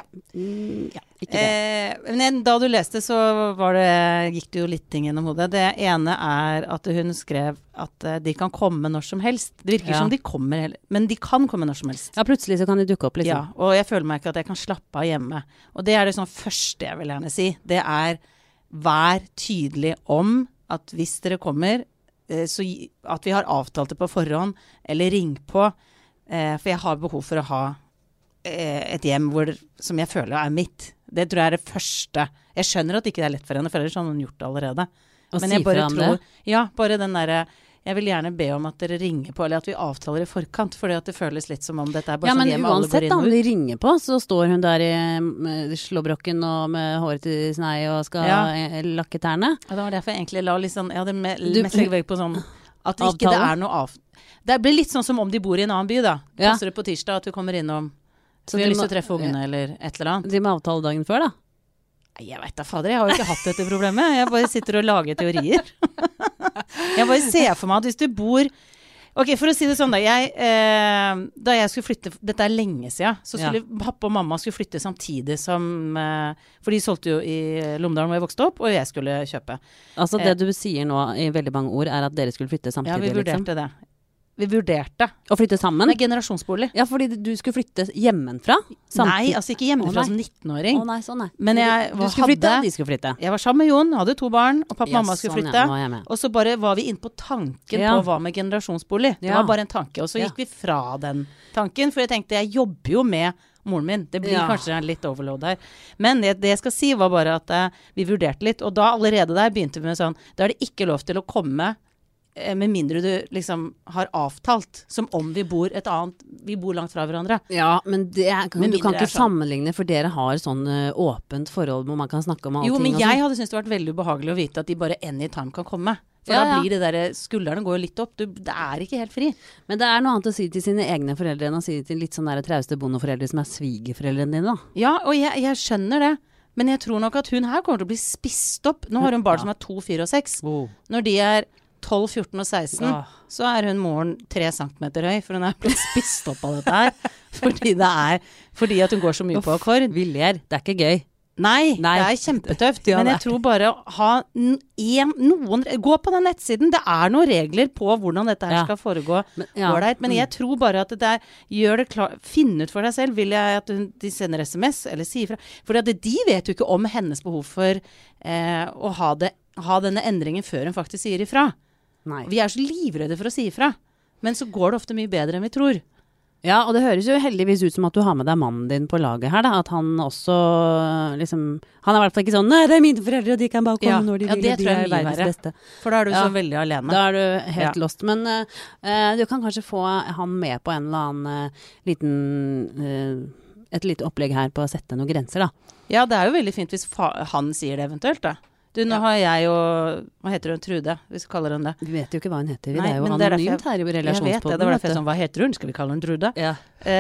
Ikke det. Men da du leste så gikk det jo litt ting gjennom hodet. Det ene er at hun skrev at de kan komme når som helst. Det virker som de kommer, men de kan komme når som helst. Ja, plutselig så kan de dukke opp liksom. Ja, og jeg føler meg ikke at jeg kan slappe av hjemme. Og det er det sånn første jeg vil gjerne si. Det er vær tydelig om at hvis dere kommer, så at vi har avtalt det på forhånd, eller ring på, for jeg har behov for å ha et hjem som jeg føler er mitt. Det tror jeg er det første. Jeg skjønner at ikke det er lett for henne, for ellers har hun gjort det allerede. Men jeg bare tror, bare den der, jeg vil gjerne be om at dere ringer på, eller at vi avtaler i forkant, fordi at det føles litt som om dette er bare sånn hjem alle går inn og ut. Ja, men uansett om de ringer på, så står hun der i slåbrokken og med håret til snei og skal lakke tærne. Ja, det var derfor jeg egentlig la litt sånn, mest legge vekk på sånn, at det ikke er noe det blir litt sånn som om de bor i en annen by da. Passer det på tirsdag at du kommer innom så vi har lyst til å treffe ungene eller et eller annet. De må avtale dagen før da? Jeg vet da fader, jeg har jo ikke hatt dette problemet. Jeg bare sitter og lager teorier. Jeg bare ser for meg at hvis du bor... Ok, for å si det sånn da, da jeg skulle flytte, dette er lenge siden, så skulle pappa og mamma skulle flytte samtidig som, for de solgte jo i Lommedalen hvor jeg vokste opp, og jeg skulle kjøpe. Altså det du sier nå i veldig mange ord er at dere skulle flytte samtidig, liksom? Ja, vi vurderte det. Vi vurderte. Å flytte sammen? Med generasjonsbolig. Ja, fordi du skulle flytte hjemmenfra? Nei, altså ikke hjemmenfra som 19-åring. Nei, sånn nei. Men du skulle flytte, de skulle flytte. Jeg var sammen med Jon, hadde 2 barn, og pappa og mamma skulle flytte. Og så bare var vi inne på tanken på hva med generasjonsbolig. Det var bare en tanke, og så gikk vi fra den tanken, for jeg tenkte, jeg jobber jo med moren min. Det blir kanskje litt overload her. Men det jeg skal si var bare at vi vurderte litt, og da allerede der begynte vi med sånn, da er det ikke lov til å komme med mindre du liksom har avtalt, som om vi bor langt fra hverandre. Ja, men du kan ikke sammenligne, for dere har sånn åpent forhold hvor man kan snakke om allting. Jo, men jeg hadde syntes det vært veldig ubehagelig å vite at de bare anytime kan komme. For da blir det der, skuldrene går jo litt opp, det er ikke helt fri. Men det er noe annet å si til sine egne foreldre enn å si til litt sånn der trauste bondeforeldre som er svigerforeldrene dine da. Ja, og jeg skjønner det. Men jeg tror nok at hun her kommer til å bli spist opp. Nå har hun barn som er 2, 4 og 6. Når de er 12, 14 og 16, så er hun moren 3 centimeter høy, for hun er blitt spist opp av dette her. Fordi at hun går så mye på akkord. Vi ler, det er ikke gøy. Nei, det er kjempetøft, men jeg tror bare gå på den nettsiden, det er noen regler på hvordan dette her skal foregå men jeg tror bare at det gjør det klart, finn ut for deg selv, vil jeg at de sender SMS eller sier fra, for de vet jo ikke om hennes behov for å ha denne endringen før hun faktisk sier ifra. Nei. Vi er så livredde for å si ifra, men så går det ofte mye bedre enn vi tror. Ja, og det høres jo heldigvis ut som at du har med deg mannen din på laget her, da. At han også liksom, han er i hvert fall ikke sånn, nei, det er mine foreldre, og de kan bare komme når de vil, det de er verdens beste. For da er du så veldig alene. Da er du helt lost. Men du kan kanskje få han med på en eller annen et lite opplegg her på å sette noen grenser, da. Ja, det er jo veldig fint hvis han sier det eventuelt, da. Du, nå har jeg og, hva heter hun, Trude, hvis vi kaller hun det. Vi vet jo ikke hva hun heter, det er jo anonymt her i relasjonspodden. Jeg vet det, var derfor jeg sånn, hva heter hun? Skal vi kalle hun Trude? Ja.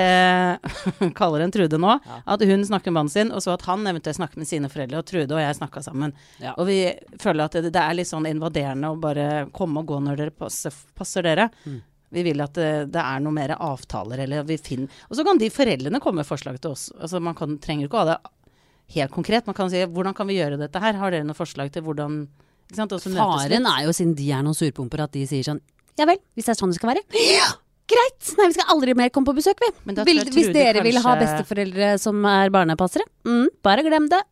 Kaller hun Trude nå, at hun snakker med mannen sin, og så at han eventuelt snakker med sine foreldre, og Trude og jeg snakket sammen. Ja. Og vi føler at det er litt sånn invaderende å bare komme og gå når dere passer dere. Vi vil at det er noe mer avtaler, eller vi finner. Og så kan de foreldrene komme med forslag til oss. Altså man trenger ikke å ha det helt konkret. Man kan si, hvordan kan vi gjøre dette her? Har dere noen forslag til hvordan, ikke sant? Faren er jo, siden de er noen surpumper, at de sier sånn, ja vel, hvis det er sånn det skal være. Ja, greit! Nei, vi skal aldri mer komme på besøk, vi. Hvis dere vil ha besteforeldre som er barnepassere, bare glem det.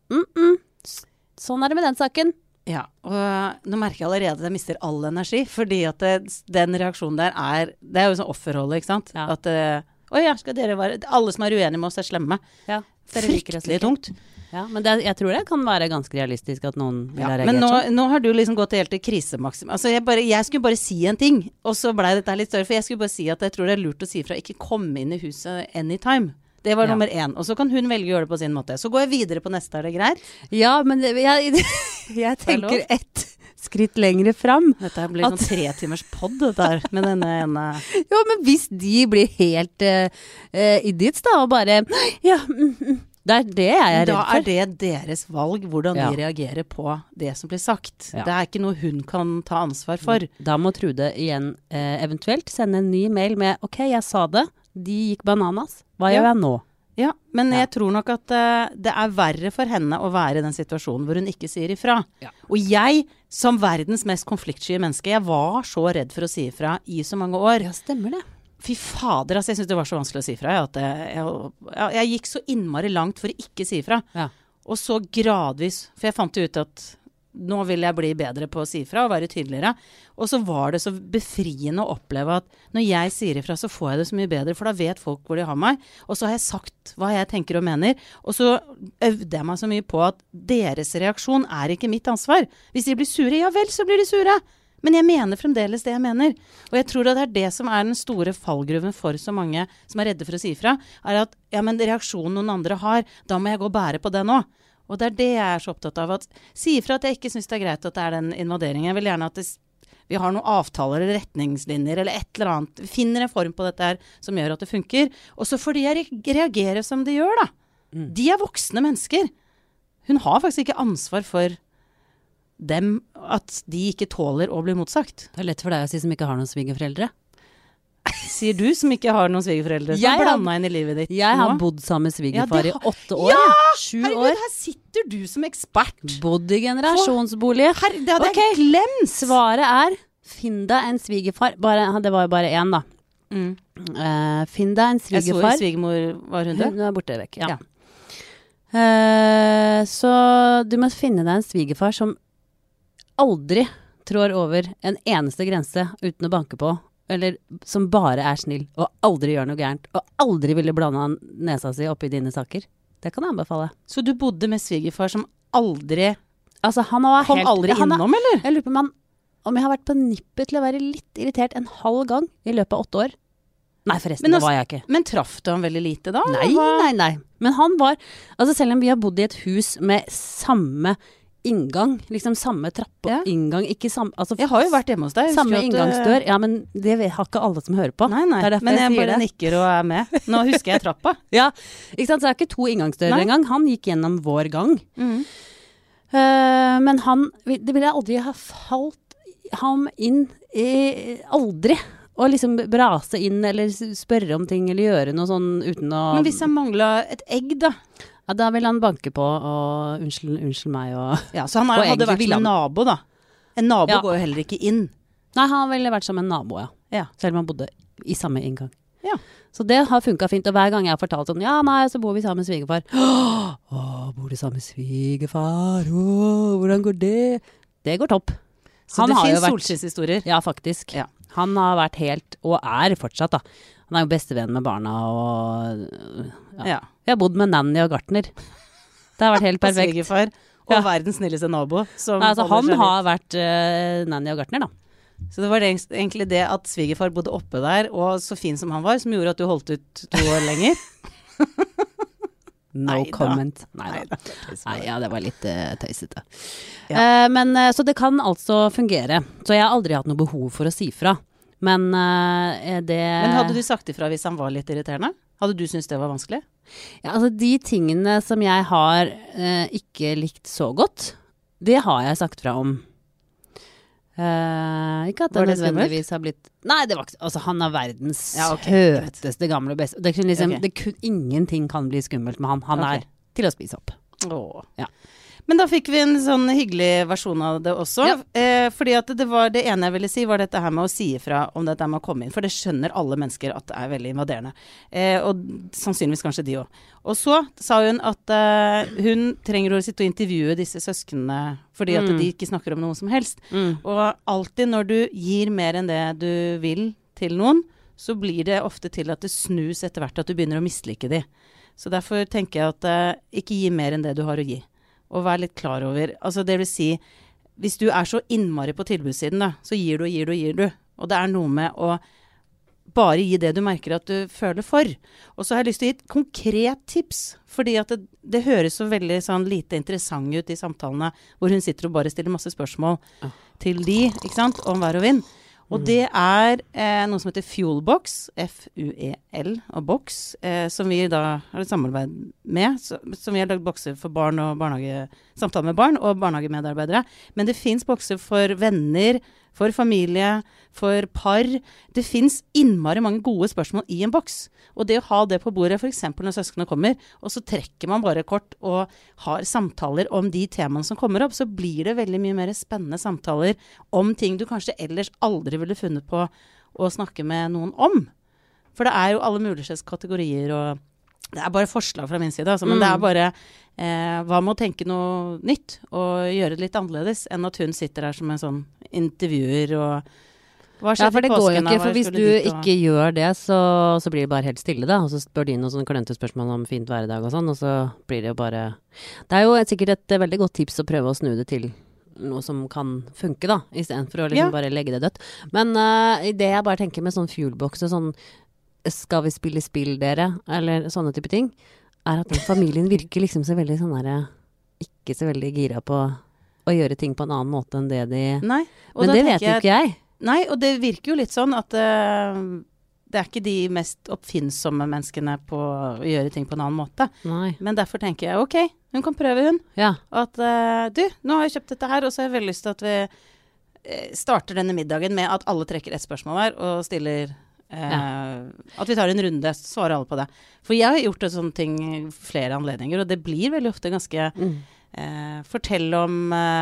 Sånn er det med den saken. Ja, og nå merker jeg allerede at jeg mister all energi, fordi at den reaksjonen der det er jo sånn offerrolle, ikke sant? Ja. At, skal dere være, alle som er uenige med oss er slemme. Ja. Fryktelig tungt. Ja, men jeg tror det kan være ganske realistisk at noen vil ha reagert sånn. Men nå har du liksom gått helt til krisemaksim. Altså jeg skulle bare si en ting, og så ble dette litt større, for jeg skulle bare si at jeg tror det er lurt å si fra, ikke komme inn i huset anytime. Det var nummer 1, og så kan hun velge å gjøre det på sin måte. Så går jeg videre på neste, er det greit? Ja, men jeg tenker ett skritt lengre fram. Dette blir sånn 3 timers podd, dette her, med denne ene. Jo, men hvis de blir helt idiots da, og bare, det er det jeg er redd for. Da er det deres valg, hvordan de reagerer på det som blir sagt. Ja. Det er ikke noe hun kan ta ansvar for. Da må Trude igjen eventuelt sende en ny mail med, ok, jeg sa det, de gikk bananas, hva gjør jeg nå? Ja, men jeg tror nok at det er verre for henne å være i den situasjonen hvor hun ikke sier ifra. Ja. Og jeg, som verdens mest konfliktsky menneske, jeg var så redd for å si ifra i så mange år. Ja, stemmer det. Fy fader, altså jeg synes det var så vanskelig å si fra, at jeg gikk så innmari langt for å ikke si fra. Ja. Og så gradvis, for jeg fant ut at nå vil jeg bli bedre på å si fra og være tydeligere. Og så var det så befriende å oppleve at når jeg sier ifra, så får jeg det så mye bedre, for da vet folk hvor de har meg. Og så har jeg sagt hva jeg tenker og mener, og så øvde jeg meg så mye på at deres reaksjon er ikke mitt ansvar. Hvis de blir sure, ja vel, så blir de sure. Men jeg mener fremdeles det jeg mener. Og jeg tror at det er det som er den store fallgruven for så mange som er redde for å si fra, er at ja, men reaksjonen noen andre har, da må jeg gå og bære på det nå. Og det er det jeg er så opptatt av, at si ifra at jeg ikke synes det er greit at det er den invaderingen. Jeg vil gjerne at vi har noen avtaler eller retningslinjer eller et eller annet. Vi finner en form på dette her som gjør at det funker. Og så får de reagere som de gjør da. De er voksne mennesker. Hun har faktisk ikke ansvar for dem at de ikke tåler å bli motsagt. Det er lett for deg å si som ikke har noen svigerforeldre. Sier du som ikke har noen svigerforeldre som har blandet inn i livet ditt? Jeg har bodd sammen med svigerfar i 8 år. Ja! 7 herregud, år. Her sitter du som ekspert. Bodd i generasjonsbolig. Det hadde jeg glemt. Svaret er, finn deg en svigerfar. Det var jo bare én da. Finn deg en svigerfar. Jeg så svigermor, var hun død? Hun er borte vekk, ja. Så du må finne deg en svigerfar som aldri trår over en eneste grense uten å banke på, eller som bare er snill, og aldri gjør noe gærent, og aldri ville blande nesa si opp i dine saker. Det kan jeg anbefale. Så du bodde med svigerfar som aldri han var kom aldri innom, eller? Jeg lurer på om jeg har vært på nippet til å være litt irritert en halv gang i løpet av 8 år. Nei, forresten, det var jeg ikke. Men traff du han veldig lite da? Nei. Men han var, selv om vi har bodd i et hus med samme inngang, liksom samme trappe inngang, ikke samme, jeg har jo vært hjemme hos deg. Samme inngangsdør, ja, men det har ikke alle som hører på. Nei, men jeg bare nikker og er med. Nå husker jeg trappa. Ja, ikke sant, så det er ikke 2 inngangsdører engang. Han gikk gjennom vår gang. Men det ville aldri ha falt, ham inn aldri. Og liksom brase inn, eller spørre om ting, eller gjøre noe sånn uten å... Men hvis han manglet et egg da? Ja, da vil han banke på, og unnskyld meg, og... Ja, så han hadde vært som en nabo da. En nabo går jo heller ikke inn. Nei, han ville vært som en nabo, ja. Selv om han bodde i samme inngang. Ja. Så det har funket fint, og hver gang jeg har fortalt sånn, ja, nei, så bor vi sammen med svigerfar. Bor du sammen med svigerfar? Hvordan går det? Det går topp. Så det finnes solskinnshistorier? Ja, faktisk. Ja. Han har vært helt, og fortsatt da. Han er jo bestevenn med barna, og Vi har bodd med Nanny og Gartner. Det har vært helt perfekt. Og svigerfar, og verdens snilleste nabo. Altså, han har vært Nanny og Gartner da. Så det var egentlig det at svigerfar bodde oppe der, og så fin som han var, som gjorde at du holdt ut 2 år lenger. No comment. Neida. Nei, ja, det var litt tøysete. Ja. Så det kan altså fungere. Så jeg har aldri hatt noe behov for å si fra. Men Men hadde du sagt ifra hvis han var litt irriterende? Hadde du syntes det var vanskelig? Ja, altså de tingene som jeg har ikke likt så godt, det har jeg sagt fra om. Ikke at det nødvendigvis har blitt... Nei, det var ikke... Altså, han er verdens søteste gamle og beste. Det kunne ingenting kan bli skummelt med han. Han er til å spise opp. Ja. Men da fikk vi en sånn hyggelig versjon av det også. Ja. Fordi at det ene jeg ville si var dette her med å si ifra om dette med å komme inn. For det skjønner alle mennesker at det er veldig invaderende. Og sannsynligvis kanskje de også. Og så sa hun at hun trenger å sitte og intervjue disse søsknene fordi at de ikke snakker om noe som helst. Og alltid når du gir mer enn det du vil til noen, så blir det ofte til at det snus etter hvert at du begynner å mislike de. Så derfor tenker jeg at ikke gi mer enn det du har å gi. Og vær litt klar over, altså det vil si, hvis du er så innmari på tilbudssiden da, så gir du. Og det er noe med å bare gi det du merker at du føler for. Og så har jeg lyst til å gi et konkret tips, fordi at det høres så veldig sånn lite interessant ut i samtalene, hvor hun sitter og bare stiller masse spørsmål til de, ikke sant, om vær og vind. Og det er noe som heter Fuelbox, F-U-E-L, og boks, som vi da har et samarbeid med, som vi har lagd bokser for barn og samtaler med barn og barnehagemedarbeidere. Men det finnes bokser for venner, for familie, for par. Det finnes innmari mange gode spørsmål i en boks. Og det å ha det på bordet, for eksempel når søskene kommer, og så trekker man bare kort og har samtaler om de temaene som kommer opp, så blir det veldig mye mer spennende samtaler om ting du kanskje ellers aldri ville funnet på å snakke med noen om. For det er jo alle mulige slags kategorier, og det er bare forslag fra min side, altså, men det er bare hva med å tenke noe nytt og gjøre det litt annerledes enn at hun sitter der som en sånn intervjuer og hva skjedde for det i påsken, går jo ikke, for hvis du ikke gjør det, så blir det bare helt stille da, og så spør de noen sånn klønete spørsmål om fint vær i dag og sånn, og så blir det jo bare... Det er jo sikkert et veldig godt tips å prøve å snu det til noe som kan funke da, i stedet for å liksom bare legge det dødt. Men det jeg bare tenker med sånn fuelbox og sånn, skal vi spille spill dere, eller sånne type ting, er at den familien virker liksom så veldig sånn der, ikke så veldig gira på å gjøre ting på en annen måte enn det de... Nei, men det vet jo ikke jeg. Nei, og det virker jo litt sånn at det er ikke de mest oppfinnsomme menneskene på å gjøre ting på en annen måte. Nei. Men derfor tenker jeg, ok, hun kan prøve hun. Ja. At du, nå har jeg kjøpt dette her, og så har jeg veldig lyst til at vi starter denne middagen med at alle trekker et spørsmål hver, og stiller... at vi tar en runde, svarer alle på det. For jeg har gjort et sånne ting flere anledninger, og det blir veldig ofte ganske fortell om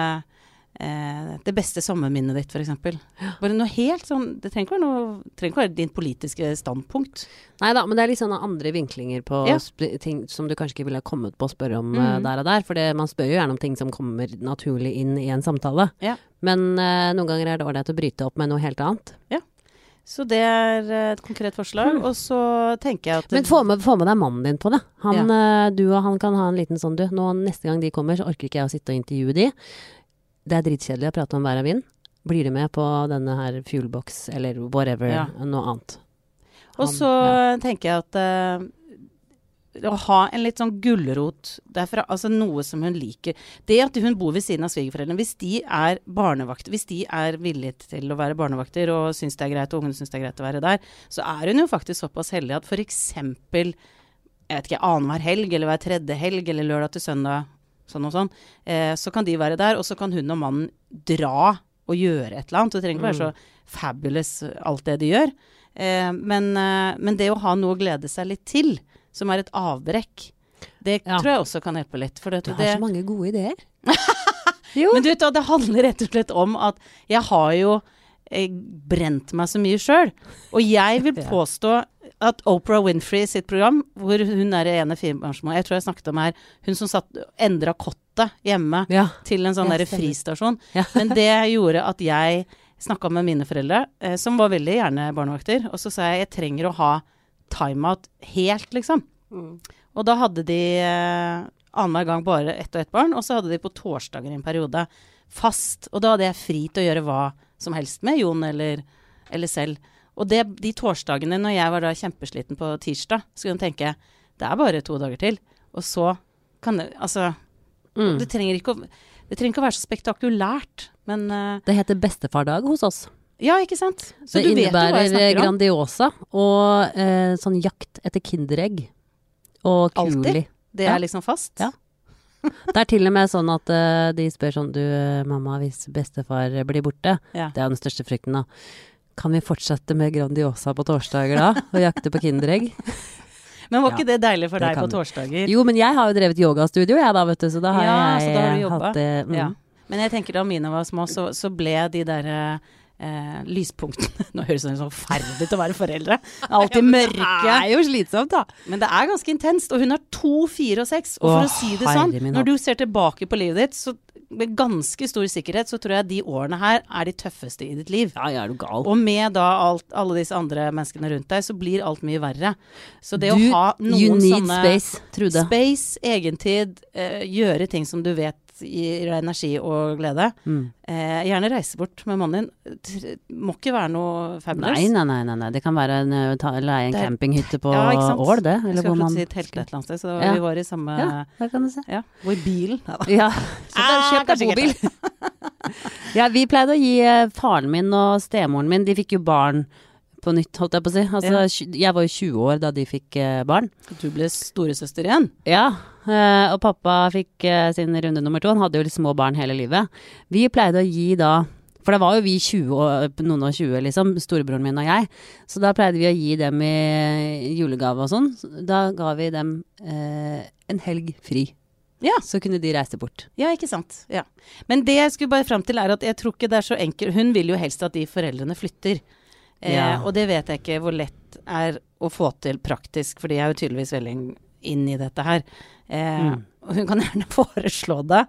det beste sommerminnet ditt, for eksempel. Bare noe helt sånn, det trenger ikke være din politiske standpunkt. Neida, men det er litt sånne andre vinklinger på ting som du kanskje ikke ville ha kommet på å spørre om der og der, for man spør jo gjerne om ting som kommer naturlig inn i en samtale. Ja. Men noen ganger er det ålreit å bryte opp med noe helt annet. Ja. Så det er et konkret forslag, og så tenker jeg at... Men få med deg mannen din på det. Du og han kan ha en liten sånn, nå neste gang de kommer, så orker ikke jeg å sitte og intervjue de. Det er dritkjedelig å prate om vær og vind. Blir du med på denne her fuelbox, eller whatever, noe annet. Og så tenker jeg at å ha en litt sånn gulrot derfra, altså noe som hun liker. Det at hun bor ved siden av svigerforeldrene, hvis de er barnevakter, hvis de er villige til å være barnevakter og synes det er greit, og ungene synes det er greit å være der, så er hun jo faktisk såpass heldig at for eksempel, jeg vet ikke, annenhver helg, eller hver tredje helg, eller lørdag til søndag, sånn og sånn, så kan de være der, og så kan hun og mannen dra å gjøre et eller annet. Det trenger ikke være så fabulous alt det de gjør. Men det å ha noe å glede seg litt til, som er et avbrekk, det tror jeg også kan hjelpe litt. For du har så mange gode ideer. Men du vet, det handler rett og slett om at jeg har jo brent meg så mye selv. Og jeg vil påstå at Oprah Winfrey sitt program, hvor hun er ene firebarnsmor, jeg tror jeg snakket om her, hun som endret kottet hjemme til en sånn der fristasjon. Men det gjorde at jeg snakket med mine foreldre, som var veldig gjerne barnevakter, og så sa jeg trenger å ha timeout helt, liksom. Og da hadde de annenhver gang bare ett og ett barn, og så hadde de på torsdager i en periode fast, og da hadde jeg fri til å gjøre hva som helst med Jon eller selv. Og de torsdagene når jeg var da kjempesliten på tirsdag, så kunne jeg tenke, det er bare 2 dager til, og så kan det, altså, det trenger ikke å være så spektakulært, men det heter bestefardag hos oss. Ja, ikke sant? Så det innebærer Grandiosa og sånn jakt etter kinderegg og kuli. Alltid? Det er liksom fast? Ja. Det er til og med sånn at de spør sånn, du mamma, hvis bestefar blir borte, det er den største frykten da, kan vi fortsette med Grandiosa på torsdager da, og jakte på kinderegg? Men var ikke det deilig for deg på torsdager? Jo, men jeg har jo drevet yogastudio, da, vet du, så da har jeg hatt det. Men jeg tenker da mine var små, så ble de der lyspunktene. Nå høres det sånn ferdig til å være foreldre. Alltid mørke. Det er jo slitsomt da. Men det er ganske intenst, og hun har 2, 4 og 6. Og for å si det sånn, når du ser tilbake på livet ditt, så med ganske stor sikkerhet, så tror jeg de årene her er de tøffeste i ditt liv. Ja, er du gal. Og med da alle disse andre menneskene rundt deg, så blir alt mye verre. Så det å ha noen sånne space, Trude. Space, egentid, gjøre ting som du vet gir energi og glede. Gjerne reise bort med mannen din. Må ikke være noe fabulous. Nei. Det kan være leie en campinghytte på Ål, det. Eller skal flytte sitt helt et eller annet sted, så vi var i samme... Ja, det kan du se. Ja, og i bilen. Ja, kjøp deg bobil. Ja, vi pleide å gi faren min og stemoren min, de fikk jo barn på nytt, holdt jeg på å si. Altså, jeg var jo 20 år da de fikk barn. Du ble storesøster igjen? Ja, og pappa fikk sin runde nummer 2. Han hadde jo litt små barn hele livet. Vi pleide å gi da, for det var jo vi 20, noen og 20 liksom, storebroren min og jeg, så da pleide vi å gi dem i julegave og sånn. Da ga vi dem en helg fri. Ja. Så kunne de reise bort. Ja, ikke sant. Ja. Men det jeg skulle bare frem til er at jeg tror ikke det er så enkelt. Hun vil jo helst at de foreldrene flytter. Og det vet jeg ikke hvor lett er å få til praktisk, fordi jeg er jo tydeligvis veldig inn i dette her. Og hun kan gjerne foreslå det.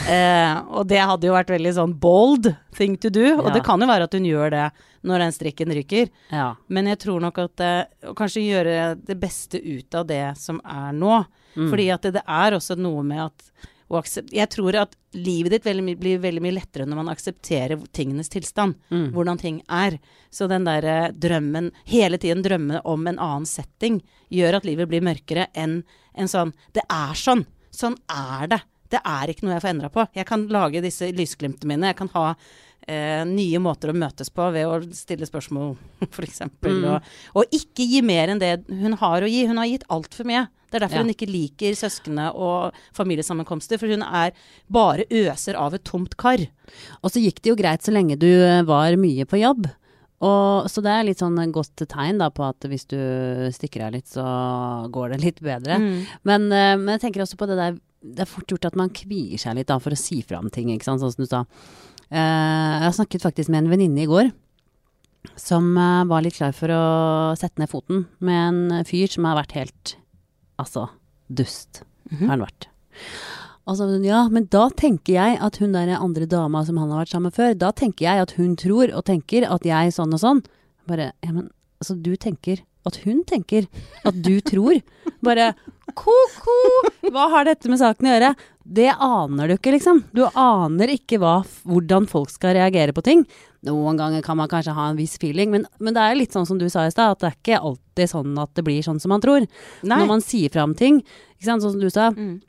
Og det hadde jo vært veldig sånn bold thing to do, og det kan jo være at hun gjør det når den strikken ryker. Ja. Men jeg tror nok at å kanskje gjøre det beste ut av det som er nå, fordi at det er også noe med at jeg tror at livet ditt blir veldig mye lettere når man aksepterer tingenes tilstand, hvordan ting er. Så den der drømmen, hele tiden drømme om en annen setting, gjør at livet blir mørkere enn en sånn, det er sånn er det. Det er ikke noe jeg får endret på. Jeg kan lage disse lysglimtene mine, jeg kan ha nye måter å møtes på ved å stille spørsmål, for eksempel, og ikke gi mer enn det hun har å gi. Hun har gitt alt for mye. Det er derfor hun ikke liker søskene og familiesammenkomster, for hun bare øser av et tomt kar. Og så gikk det jo greit så lenge du var mye på jobb. Og, så det er litt sånn godt tegn da, på at hvis du stikker av litt, så går det litt bedre. Men jeg tenker også på det der, det er fort gjort at man kvier seg litt da, for å si frem ting, ikke sant, sånn som du sa. Jeg har snakket faktisk med en venninne i går, som var litt klar for å sette ned foten med en fyr som har vært helt, dust, har han vært. Og så, men da tenker jeg at hun der andre dama som han har vært sammen før, da tenker jeg at hun tror og tenker at jeg sånn og sånn. Bare, du tenker at hun tenker at du tror. Bare, ko-ko, hva har dette med saken å gjøre? Det aner du ikke, liksom. Du aner ikke hvordan folk skal reagere på ting. Noen ganger kan man kanskje ha en viss feeling, men det er litt sånn som du sa i sted, at det er ikke alltid sånn at det blir sånn som man tror. Nei. Når man sier frem ting, ikke sant, sånn som du sa,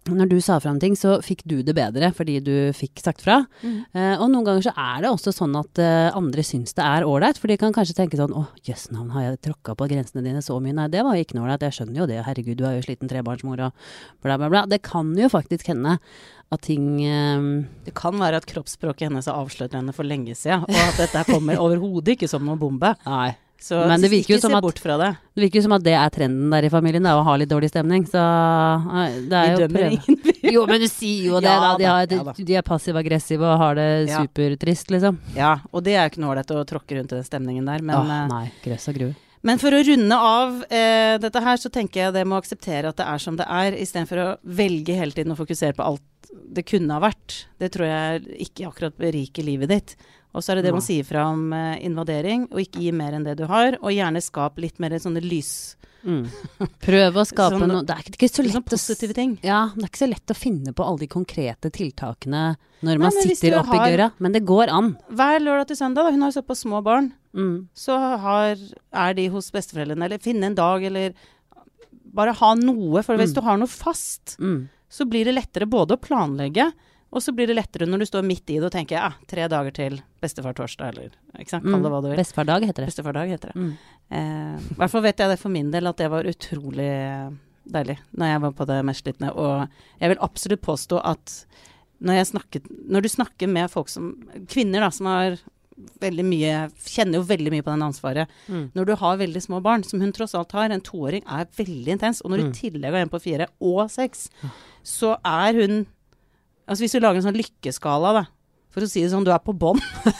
når du sa fra om ting, så fikk du det bedre fordi du fikk sagt fra. Og noen ganger så det også sånn at andre syns det ordeit, for de kan kanskje tenke sånn, jøss, navn, har jeg tråkket på grensene dine så mye? Nei, det var jo ikke noe ålreit, jeg skjønner jo det, herregud, du er jo sliten trebarnsmor og bla bla bla. Det kan jo faktisk hende at ting... Det kan være at kroppsspråket hennes har avslørt henne for lenge siden, og at dette kommer overhodet ikke som noen bombe. Nei. Så men det virker jo som bort fra det. Det virker jo som at det trenden der i familien, å ha litt dårlig stemning, så det jo dømmer ingen. Jo, men du sier jo det Ja, da, de passiv-aggressive og har det supertrist, liksom. Ja, og det jo ikke noe ålreit å tråkke rundt i den stemningen der, men... nei, grøss og gru. Men for å runde av dette her, så tenker jeg det må akseptere at det som det i stedet for å velge hele tiden å fokusere på alt det kunne ha vært. Det tror jeg ikke akkurat beriker livet ditt. Og så det man sier fra om invadering, og ikke gi mer enn det du har, og gjerne skap litt mer sånne lys. Prøv å skape noe, det ikke så lett sånn positive ting. Ja, det ikke så lett å finne på alle de konkrete tiltakene når man sitter oppe i døra, men det går an. Hver lørdag til søndag, hun har såpass små barn, så de hos besteforeldrene, eller finne en dag, eller bare ha noe, for hvis du har noe fast, så blir det lettere både å planlegge, og så blir det lettere når du står midt i det og tenker, 3 dager til bestefar torsdag, eller, ikke sant, kall det hva du vil. Bestefar-dag heter det. Bestefar-dag heter det. I hvert fall vet jeg det for min del, at det var utrolig deilig, når jeg var på det mest slitne, og jeg vil absolutt påstå at når du snakker med folk kvinner da, som har veldig mye, kjenner jo veldig mye på den ansvaret, når du har veldig små barn, som hun tross alt har, en 2-åring veldig intens, og når du i tillegg har en på 4 og 6, så hun... Altså hvis du lager en sånn lykkeskala da, for å si det sånn, du på bånd.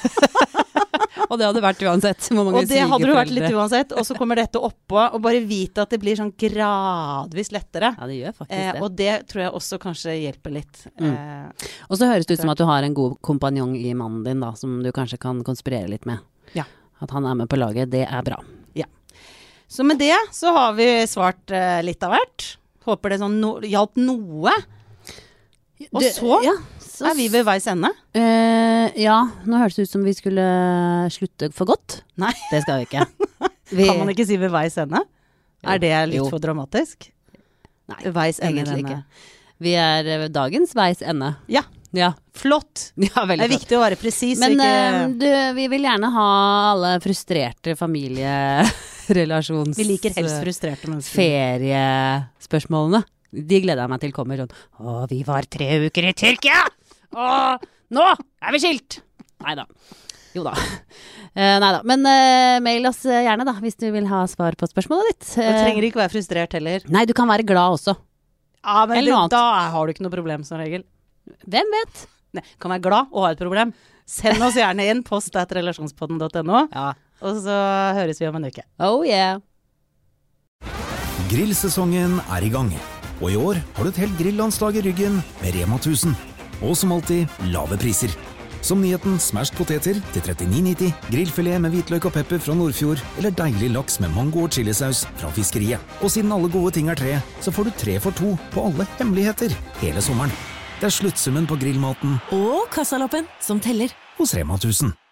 Og det hadde vært uansett. Og det hadde du vært litt uansett, og så kommer dette oppå, og bare vite at det blir sånn gradvis lettere. Ja, det gjør faktisk det. Og det tror jeg også kanskje hjelper litt. Og så høres det ut som at du har en god kompanjong i mannen din da, som du kanskje kan konspirere litt med. Ja. At han med på laget, det bra. Ja. Så med det så har vi svart litt av hvert. Håper det sånn hjalp noe. Og så vi ved veis ende. Ja, nå høres det ut som vi skulle slutte for godt. Nei. Det skal vi ikke. Kan man ikke si ved veis ende? Det litt for dramatisk? Nei, veis ende, egentlig ikke. Vi dagens veis ende. Ja. Flott. Ja, veldig det viktig å være presis. Men vi vil gjerne ha alle frustrerte familierelasjons... Vi liker helst frustrerte mennesker. Feriespørsmålene. De gleder jeg meg til kommer sånn, vi var 3 uker i Tyrkia, nå vi skilt. Neida, jo da. Neida, men mail oss gjerne da, hvis du vil ha svar på spørsmålet ditt. Du trenger ikke være frustrert heller. Nei, du kan være glad også. Ja, men da har du ikke noe problem som regel. Hvem vet? Nei, kan være glad og ha et problem. Send oss gjerne inn, post@relasjonspodden.no, og så høres vi om en uke. Oh yeah. Grillsesongen i gang. Og i år har du et helt grillandslag i ryggen med Rema 1000. Og som alltid, lave priser. Som nyheten smashed poteter til 39,90, grillfilet med hvitløk og pepper fra Nordfjord, eller deilig laks med mango og chilisaus fra fiskeriet. Og siden alle gode ting 3, så får du 3 for 2 på alle hemmeligheter hele sommeren. Det sluttsummen på grillmaten og kassaloppen som teller hos Rema 1000.